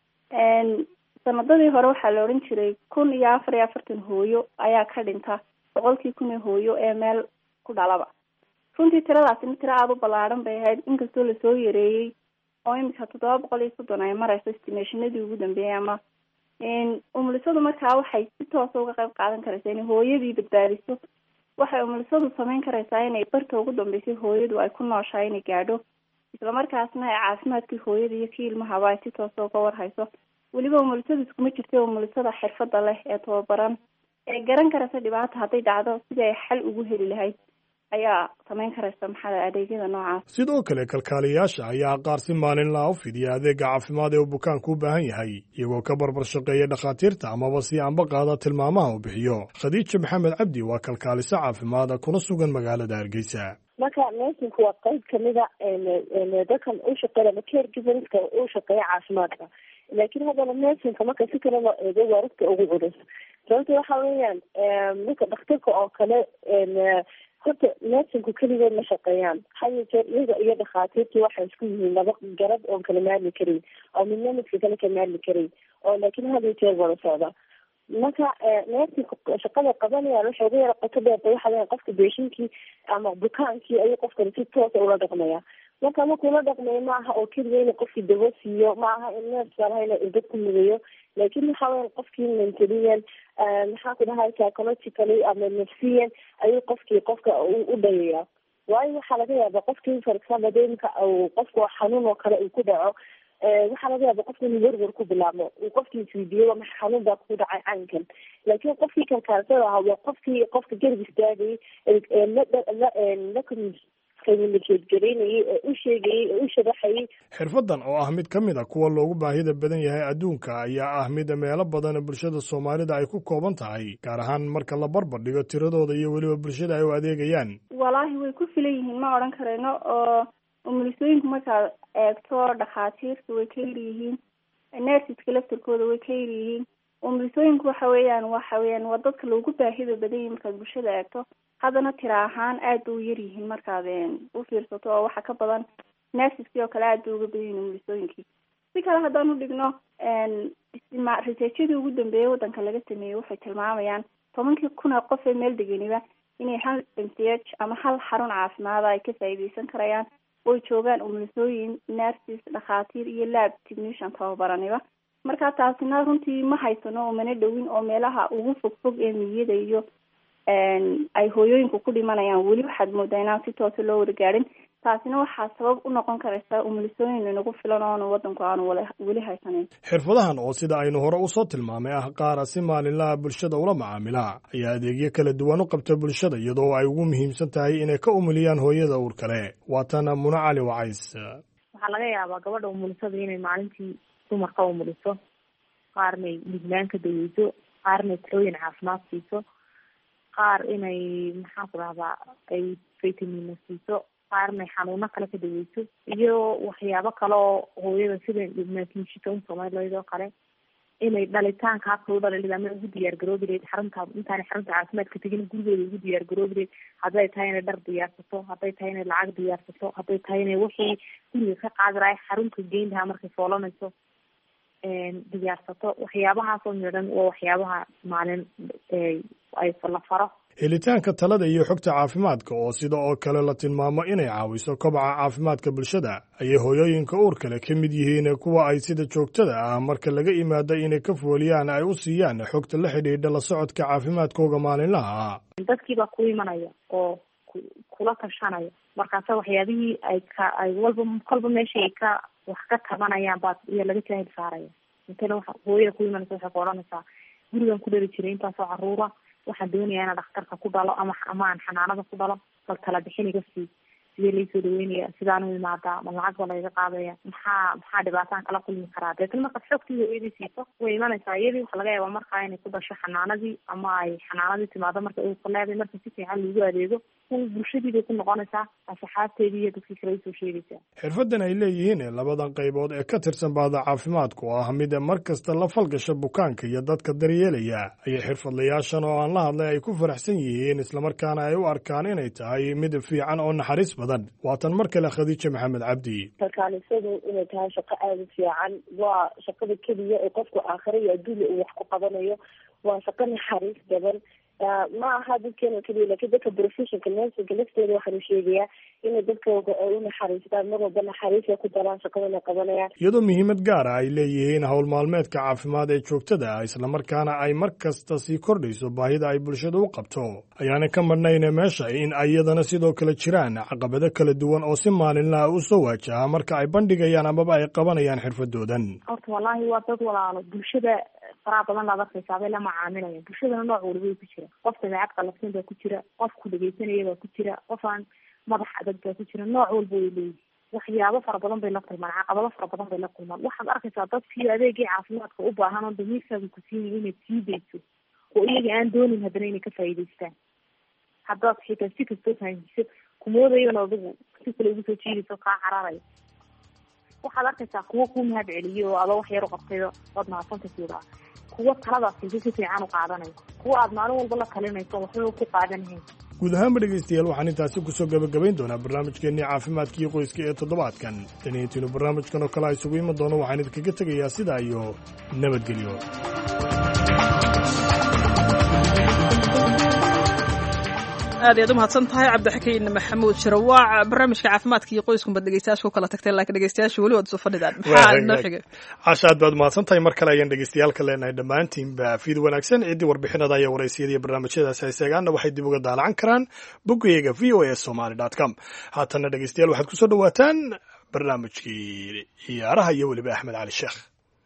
sanadadii hore waxaa la odhan jiray 1,044 hooyo ayaa ka dhinta 100,000 hooyo ee meel ku dhalaba. runtii tiradaasina tiro aada u ballaaran bay ahayd, inkastoo lasoo yareeyey oo imika 730 ay mareyso estimationadii ugu dambeeyay. ama umulisadu markaa waxay si toosa uga qayb qaadan karaysaa inay hooyadii badbaadiso. waxay umulisadu samayn karaysaa inay barta ugu dambeysay hooyadu ay ku nooshahay inay gaadho, islamarkaasna ay caafimaadkii hooyada iyo kii ilmahaba ay si toosa uga warhayso. weliba umulisadu iskuma jirta umulisada xirfada leh ee tababaran ee garan karaysa dhibaata hadday dhacdo sidii ay xal ugu heli lahayd ayaa samayn karaysa maxaa adeegyada noocaas. sidoo kale kalkaaliyaasha ayaa qaar si maalinlaa u fidiya adeega caafimaad ee uu bukaanku u baahan yahay iyagoo ka barbar shaqeeya dhakhaatiirta amaba si aanba qaada tilmaamaha uu bixiyo. khadiija maxamed cabdi waa kalkaaliso caafimaad kuna sugan magaalada Hargeysa. marka nursingku waa qayb kamida dadkan u shaqeeya caregiverska u shaqeeya caafimaadka, laakiin haddana nursingka marka si kale loo eego waa dadka ugu culus. sababta waxa weeyaan dadka dhakhtarka oo kale horta nursingku keligood ma shaqeeyaan, haya jeer iyaga iyo dhakhaatiirtii waxay isku yihiin laba garab oon kala maarmi karin oo midna midka kale ka maarmi karin oo laakiin hada jeer wada socda. marka nursingku shaqada qabanayaan waxay ugu yara qoto dheerta waxa weeyaan qofka beeshinkii ama bukaankii ayuu qofkani si toosa ula dhaqmaya. marka markuu la dhaqmayo ma aha oo keliya inuu qofkii dawo siiyo, ma aha in neefsalaha irbad ku mudayo, laakiin waxa weeyaan qofkii mentaliyan maxaa ku dhahay psychologically ama nafsiyan ayuu qofka u dhayaya. waayo waxaa laga yaabaa qofkii for example deemka uu qofku xanuun oo kale uu ku dhaco, waxaa laga yaabaa qofka inuu werwer ku bilaabmo uu qofkii isweydiiyo waa maxay xanuun baa ku dhacay caynkan. laakiin qofkii kalkaalsada ahaa waa qofka garab istaagayay xirfadan oo ah mid ka mid a kuwa loogu baahida badan yahay adduunka ayaa ah mid meelo badan bulshada Soomaalida ay ku kooban tahay, gaar ahaan marka la barbar dhigo tiradooda iyo weliba bulshada ay u adeegayaan. walaahi way ku filan yihiin ma odhan karayno oo umulisooyinku markaad eegto dhakhaatiirta way ka yar yihiin, nersiska laftarkooda way ka yar yihiin. umulisooyinku waxa weeyaan waa dadka loogu baahida badan yahay markaad bulshada eegto, haddana tira ahaan aad u yar yihiin markaad u fiirsato oo waxa ka badan nersiskii oo kale aad uga badan yihiin umulisooyinkii. si kale haddaan u dhigno researchadii ugu dambeeyay wadanka laga sameeyey waxay tilmaamayaan 10,000 qof ee meel deganiba inay hal MCH ama hal xarun caafimaad ay ka faa'iideysan karayaan oo joogaan umulisooyin, nurses, dhakhaatiir iyo lab technician tababaraniba. marka taasina runtii ma haysano oo mana dhowin oo meelaha ugu fogfog ee miyada iyo ay hooyooyinku ku dhimanayaan weli waxaad moodaa inaan si toosa loo wargaarin. taasina waxaa sabab u noqon karaysa umulisooyin inagu filan oona wadanku aanu weli haysanin. xirfadahan oo sida aynu hore usoo tilmaamay ah qaara si maalinlaha bulshada ula macaamila ayaa adeegyo kala duwan u qabta bulshada iyadoo ay ugu muhiimsan tahay inay ka umuliyaan hooyada uur kale. waatana Muna Cali Wacays. waxaa laga yaabaa gabadha umulisada inay maalintii dumarka umuliso, qaarnay midnaan ka daweyso, qaarnay talooyin caafimaad siiso, qaar inay maxaan ku dhahdaa ay vitamina siiso, qaar inay xanuuno kale ka daweyso, iyo waxyaabo kale oo hooyada sida makiinshika Soomaaliyeed oo kale inay dhalitaanka habka u dhalid ama ugu diyaar garoobi lahayd xarunta intaan xarunta caafimaadka tegin gurigeeda ugu diyaar garoobi lahayd, hadday tahay inay dhar diyaarsato, hadday tahay inay lacag diyaarsato, hadday tahay inay wixii guriga ka qaadi lahay xarunta geyn lahaa markay foolanayso diyaarsato. waxyaabahaas oo midhan waa waxyaabaha maalin ay la faro. helitaanka talada iyo xogta caafimaadka oo sida oo kale la tilmaamo inay caawiso kobaca caafimaadka bulshada ayay hooyooyinka uurka leh ka mid yihiin kuwa ay sida joogtada ah marka laga imaado inay ka fooliyaan ay u siiyaan xogta la xidhiidha la socodka caafimaadkooga maalinlaha ah. dadkiibaa ku imanaya oo kula tashanaya, markaasa waxyaabihii ay walba kolba meeshii ay ka wax ka tabanayaan baa iyo laga jaahil saaraya. intana hooyada ku imanaysa waxay ku odhanaysaa gurigan ku dhali jiray intaasoo caruura, waxaan doonayaa inaan dhakhtarka ku dhalo ama aan xanaanada ku dhalo, bal tala bixin iga sii, sidee laysoo dhaweynaya, sidaan u imaadaa, ma lacag ba layga qaadaya, maxaa dhibaataan kala kulmi karaa. deetna markaad xogtiida iyadii siiso way imanaysaa. iyadii waxa laga yaabaa markaa inay ku dhasho xanaanadii ama ay xanaanadii timaado marka uu ku leeday, marka si fiican loogu adeego bulshadiibay ku noqonaysaa, asxaabteedii iyo dadkii kale usoo sheegaysaa. xirfadan ay leeyihiin labadan qaybood ee ka tirsan bahda caafimaadku oo ah mid mar kasta la falgasha bukaanka iyo dadka daryeelaya ayay xirfadlayaashan oo aan la hadlay ay ku faraxsan yihiin, islamarkaana ay u arkaan inay tahay mid fiican oo naxariis badan. waatan mar kale Khadiija Maxamed Cabdi. kalkaanisadu inay tahay shaqo aada u fiican, waa shaqada keliya ee qofku aakhira iyo adduunya uu wax ku qabanayo, waa shaqo naxariis badan. ma aha dadkeena keliya, laakiin dadka professionka nursingka lafteeda waxaanu sheegayaa inay dadkooda ay u naxariistaan, mar walba naxariisa ku daraan shaqadana qabanayaan. iyadoo muhiimad gaar ah ay leeyihiin howl maalmeedka caafimaad ee joogtada ah, islamarkaana ay mar kasta sii kordhayso baahida ay bulshada u qabto, ayaana ka marnayna meesha in iyadana sidoo kale jiraan caqabado kala duwan oo si maalinlaha u soo waajaha marka ay bandhigayaan amaba ay qabanayaan xirfadoodan. horta wallaahi waa dad walaalo bulshada faraha badan laad arkaysaa bay la macaamilaya. bulshadana nooc waliba ku jira, qof dabeecad qalafsan baa ku jira, qof ku dhegeysanaya baa ku jira, qof aan madax adag baa ku jira, nooc walba way leeyihin. waxyaabo fara badan bay la kulmaan, caqabado fara badan bay la kulmaan. waxaad arkaysaa dadkii adeegii caafimaadka u baahan oo damiirkaaga ku siinaya inaad sii dayso, oo iyaga aan doonin haddana inay ka faa'iidaystaan. haddaad xitaa si kastoo fahamsiiso kumoodayan adigu si kale ugu soo jiidayso kaa cararaya. waxaad arkaysaa kuwo ku mahad celiyo oo adoo wax yar u qabtayo ood mahadsanka siidaa, kuwo taladaas si fiican u qaadanayo, kuwo aad maalin walba la talinayso waxba ku qaadanahayn. guud ahaanba dhegaystayaal waxaan intaasi kusoo gabagabayn doonaa barnaamijkeennii caafimaadka iyo qoyska ee toddobaadkan. taniintiinu barnaamijkan oo kale isugu iman doono waxaan idinkaga tegayaa sidaa iyo nabadgelyo. aad ayaad u mahadsan tahay cabdixakiin maxamuud shirawaac. barnaamijka caafimaadka iyo qoyskunba dhegeystayaasha ku kala tagteen, laakiin dhegeystayaasha weli waad isu fadhidaan. maxaa noo xigay? casha aad baad mahadsan tahay. mar kale ayaan dhegeystayaalka leenahay dhammaantiinba fiid wanaagsan. ciddii warbixinada iyo waraysiyada iyo barnaamijyadaasi ay seegaanna waxay dib uga daalacan karaan boggayaga voasomali.com. haatanna dhegeystayaal waxaad kusoo dhawaataan barnaamijkii ciyaaraha iyo weliba axmed cali sheekh.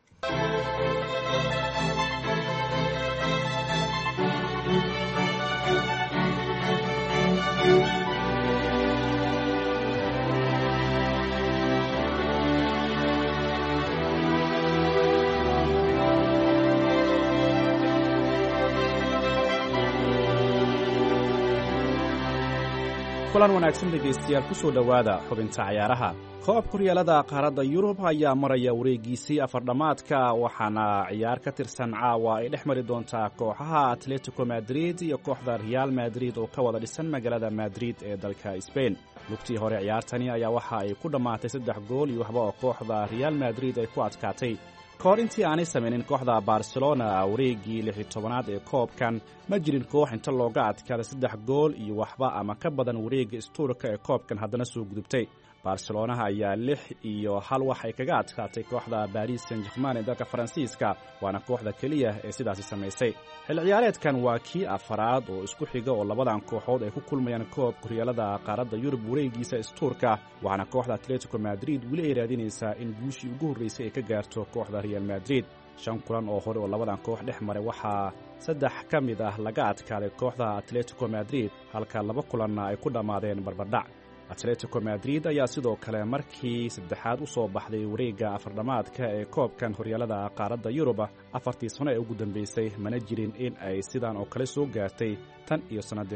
kulan wanaagsan dhegaystayaal ku soo dhowaada xubinta cayaaraha. koobka horyaalada qaaradda yurub ayaa maraya wareegiisii afardhammaadka, waxaana ciyaar ka tirsan caawa ay dhex mari doontaa kooxaha atletico madrid iyo kooxda real madrid oo ka wada dhisan magaalada madrid ee dalka sbain. lugtii hore ciyaartani ayaa waxa ay ku dhammaatay 3 gool iyo waxba oo kooxda real madrid ay ku adkaatay. kahor intii aanay samaynin kooxda barcelona wareegii 16aad ee koobkan ma jirin koox inta looga adkaada 3 gool iyo waxba ama ka badan wareegga istuurka ee koobkan haddana soo gudubtay. barcelonaha ayaa 6-1 waxay kaga adkaatay kooxda Paris Saint-Germain ee dalka Faransiiska, waana kooxda keliya ee sidaasi samaysay. xil ciyaareedkan waa kii afaraad oo isku xiga oo labadan kooxood ay ku kulmayaan koobka horyaalada qaaradda Yurub wareegiisa istuurka, waxaana kooxda Atletico Madrid weli ay raadinaysaa in guushii ugu horreysay ay ka gaarto kooxda Real Madrid. 5 kulan oo hore oo labadan koox dhex maray waxaa 3 ka mid ah laga adkaaday kooxda Atletico Madrid, halka 2 kulanna ay ku dhammaadeen barbardhac. atletico madrid ayaa sidoo kale markii saddexaad u soo baxday wareegga afardhamaadka ee koobkan horyaalada qaaradda yurub 4 sano ee ugu dambeysay mana jirin in ay sidan oo kale soo gaartay tan iyo sanadii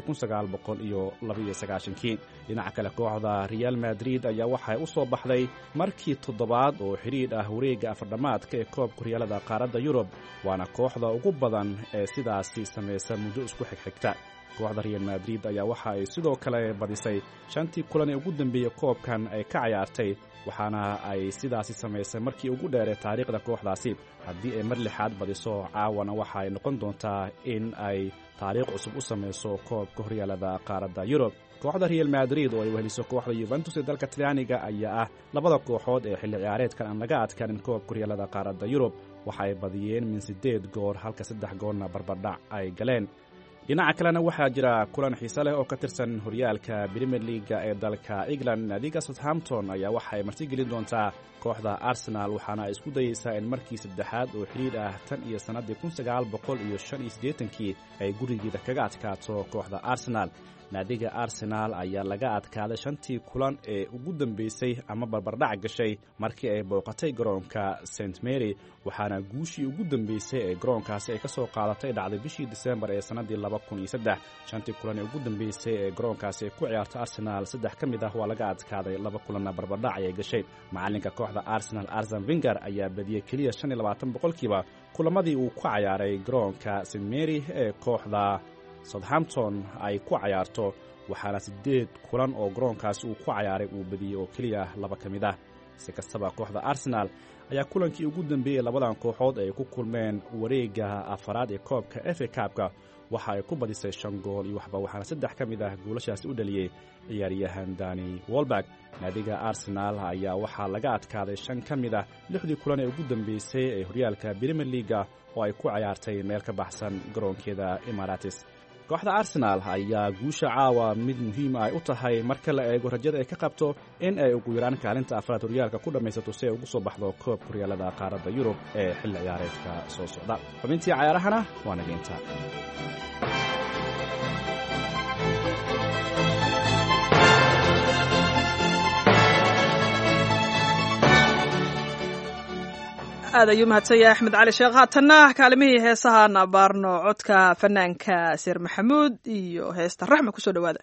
1992. dhinaca kale kooxda Real Madrid ayaa waxay u soo baxday markii toddobaad oo xiriir ah wareegga afardhamaadka ee koobka horyaalada qaaradda yurub waana kooxda ugu badan ee sidaasi samaysa muddo isku xigxigta. kooxda Real Madrid ayaa waxa ay sidoo kale badisay 5 kulan ee ugu dambeeyay koobkan ay ka ciyaartay waxaana ay sidaasi samaysay markii ugu dheer taariikhda kooxdaasi. haddii ay mar lixaad badiso caawana waxa ay noqon doontaa in ay taariikh cusub u samayso koobka horyaalada qaaradda yurub. kooxda Real Madrid oo ay weheliso kooxda Juventus ee dalka Talyaaniga ayaa ah labada kooxood ee xilli ciyaareedkan aan laga adkaanin koobka horyaalada qaaradda yurub. waxa ay badiyeen min 8 gool halka 3 goolna barbardhac ay galeen. dhinaca kalena waxaa jira kulan xiiso leh oo ka tirsan horyaalka Premier League ee dalka England. naadiga Southampton ayaa waxa ay martigelin doontaa kooxda Arsenal waxaana ay isku dayeysaa in markii saddexaad oo xiriir ah tan iyo sanadii 1985 ay gurigeeda kaga adkaato kooxda Arsenal. naadiga Arsenal ayaa laga adkaaday 5 kulan ee ugu dambeysay ama barbardhac gashay markii ay booqatay garoonka St Mary waxaana guushii ugu dambeysay ee garoonkaasi ay ka soo qaadatay dhacday bishii December ee sanadii 2003. 5 kulan ee ugu dambeysay ee garoonkaasi ay ku ciyaartay Arsenal 3 ka mid ah waa laga adkaaday 2 kulanna barbardhac ay gashay. macalinka kooxda Arsenal Arsene Wenger ayaa badiyay kaliya 25% kulamadii uu ku ciyaaray garoonka St Mary ee kooxda Southampton ay ku ciyaarto waxaana 8 kulan oo garoonkaasi uu ku ciyaaray uu badiyay oo kaliya 2 ka mid ah. si kastaba kooxda Arsenal ayaa kulankii ugu dambeeyay labadan kooxood ay ku kulmeen wareegga afaraad ee koobka FA Cup-ka waxa ay ku badisay 5 gool iyo waxba waxaana 3 ka mid ah goolashaasi u dhaliyay ciyaaryahan Danny Welbeck. naadiga Arsenal ayaa waxaa laga adkaaday 5 ka mid ah 6 kulan ee ugu dambeysay ee horyaalka Premier League oo ay ku ciyaartay meel ka baxsan garoonkeeda Emirates. kooxda Arsenal ayaa guusha caawa mid muhiim ah u tahay marka la eego rajada ay ka qabto in ay ugu yaraan kaalinta afraad horyaalka ku dhamaysato si ay ugu soo baxdo koobka horyaalada qaaradda Yurub ee xilli ciyaareedka soo socda. xubintii ciyaarahana waa nageynta. aad ayuu mahadsanyahay axmed cali sheekh. haatanna kaalimihii heesahaan abaarno codka fanaanka Sir Maxamuud iyo heesta Raxma kusoo dhawaada.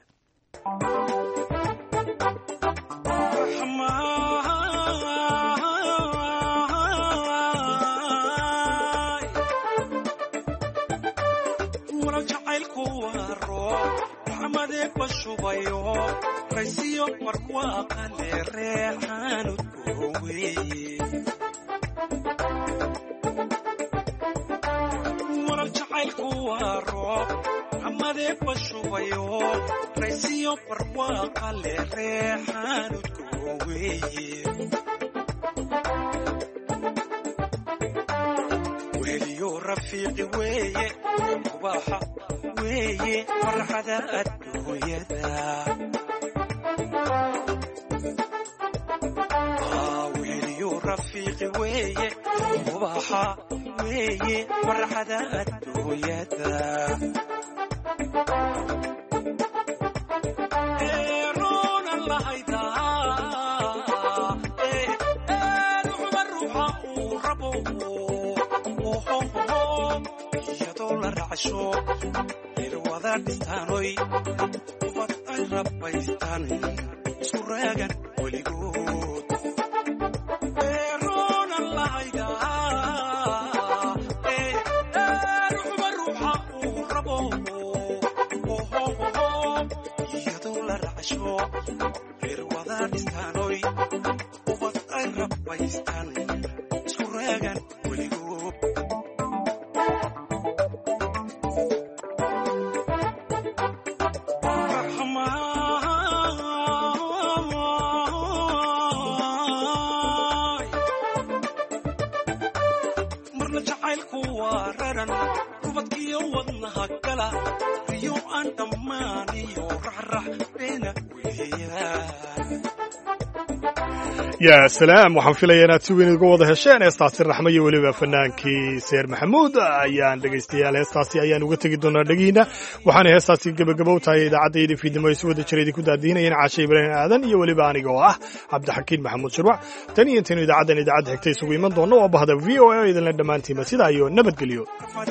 yaa salaam, waxaan filaya inaad si weyn uga wada hesheen heestaasi raxmo iyo weliba fanaankii seer maxamuud ayaan dhegaystayaal heestaasi ayaan uga tegi doonaa dhegihiina. waxaana heestaasi gebagabow tahay idaacadda fiidnimo ay si wada jira idinku daadiinayeen caashe ibraahim aadan iyo weliba aniga oo ah cabdixakiin maxamuud shirwac. tan iyo intaynu idaacaddan idaacadda xigta isugu iman doonno oo bahda v o a idinla dhammaantiinba sidaa iyo nabadgelyo.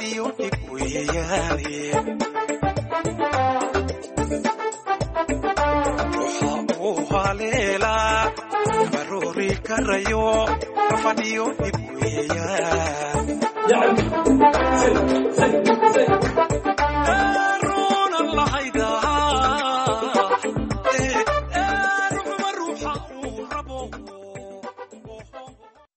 karayo fadhiyo dib weeyaan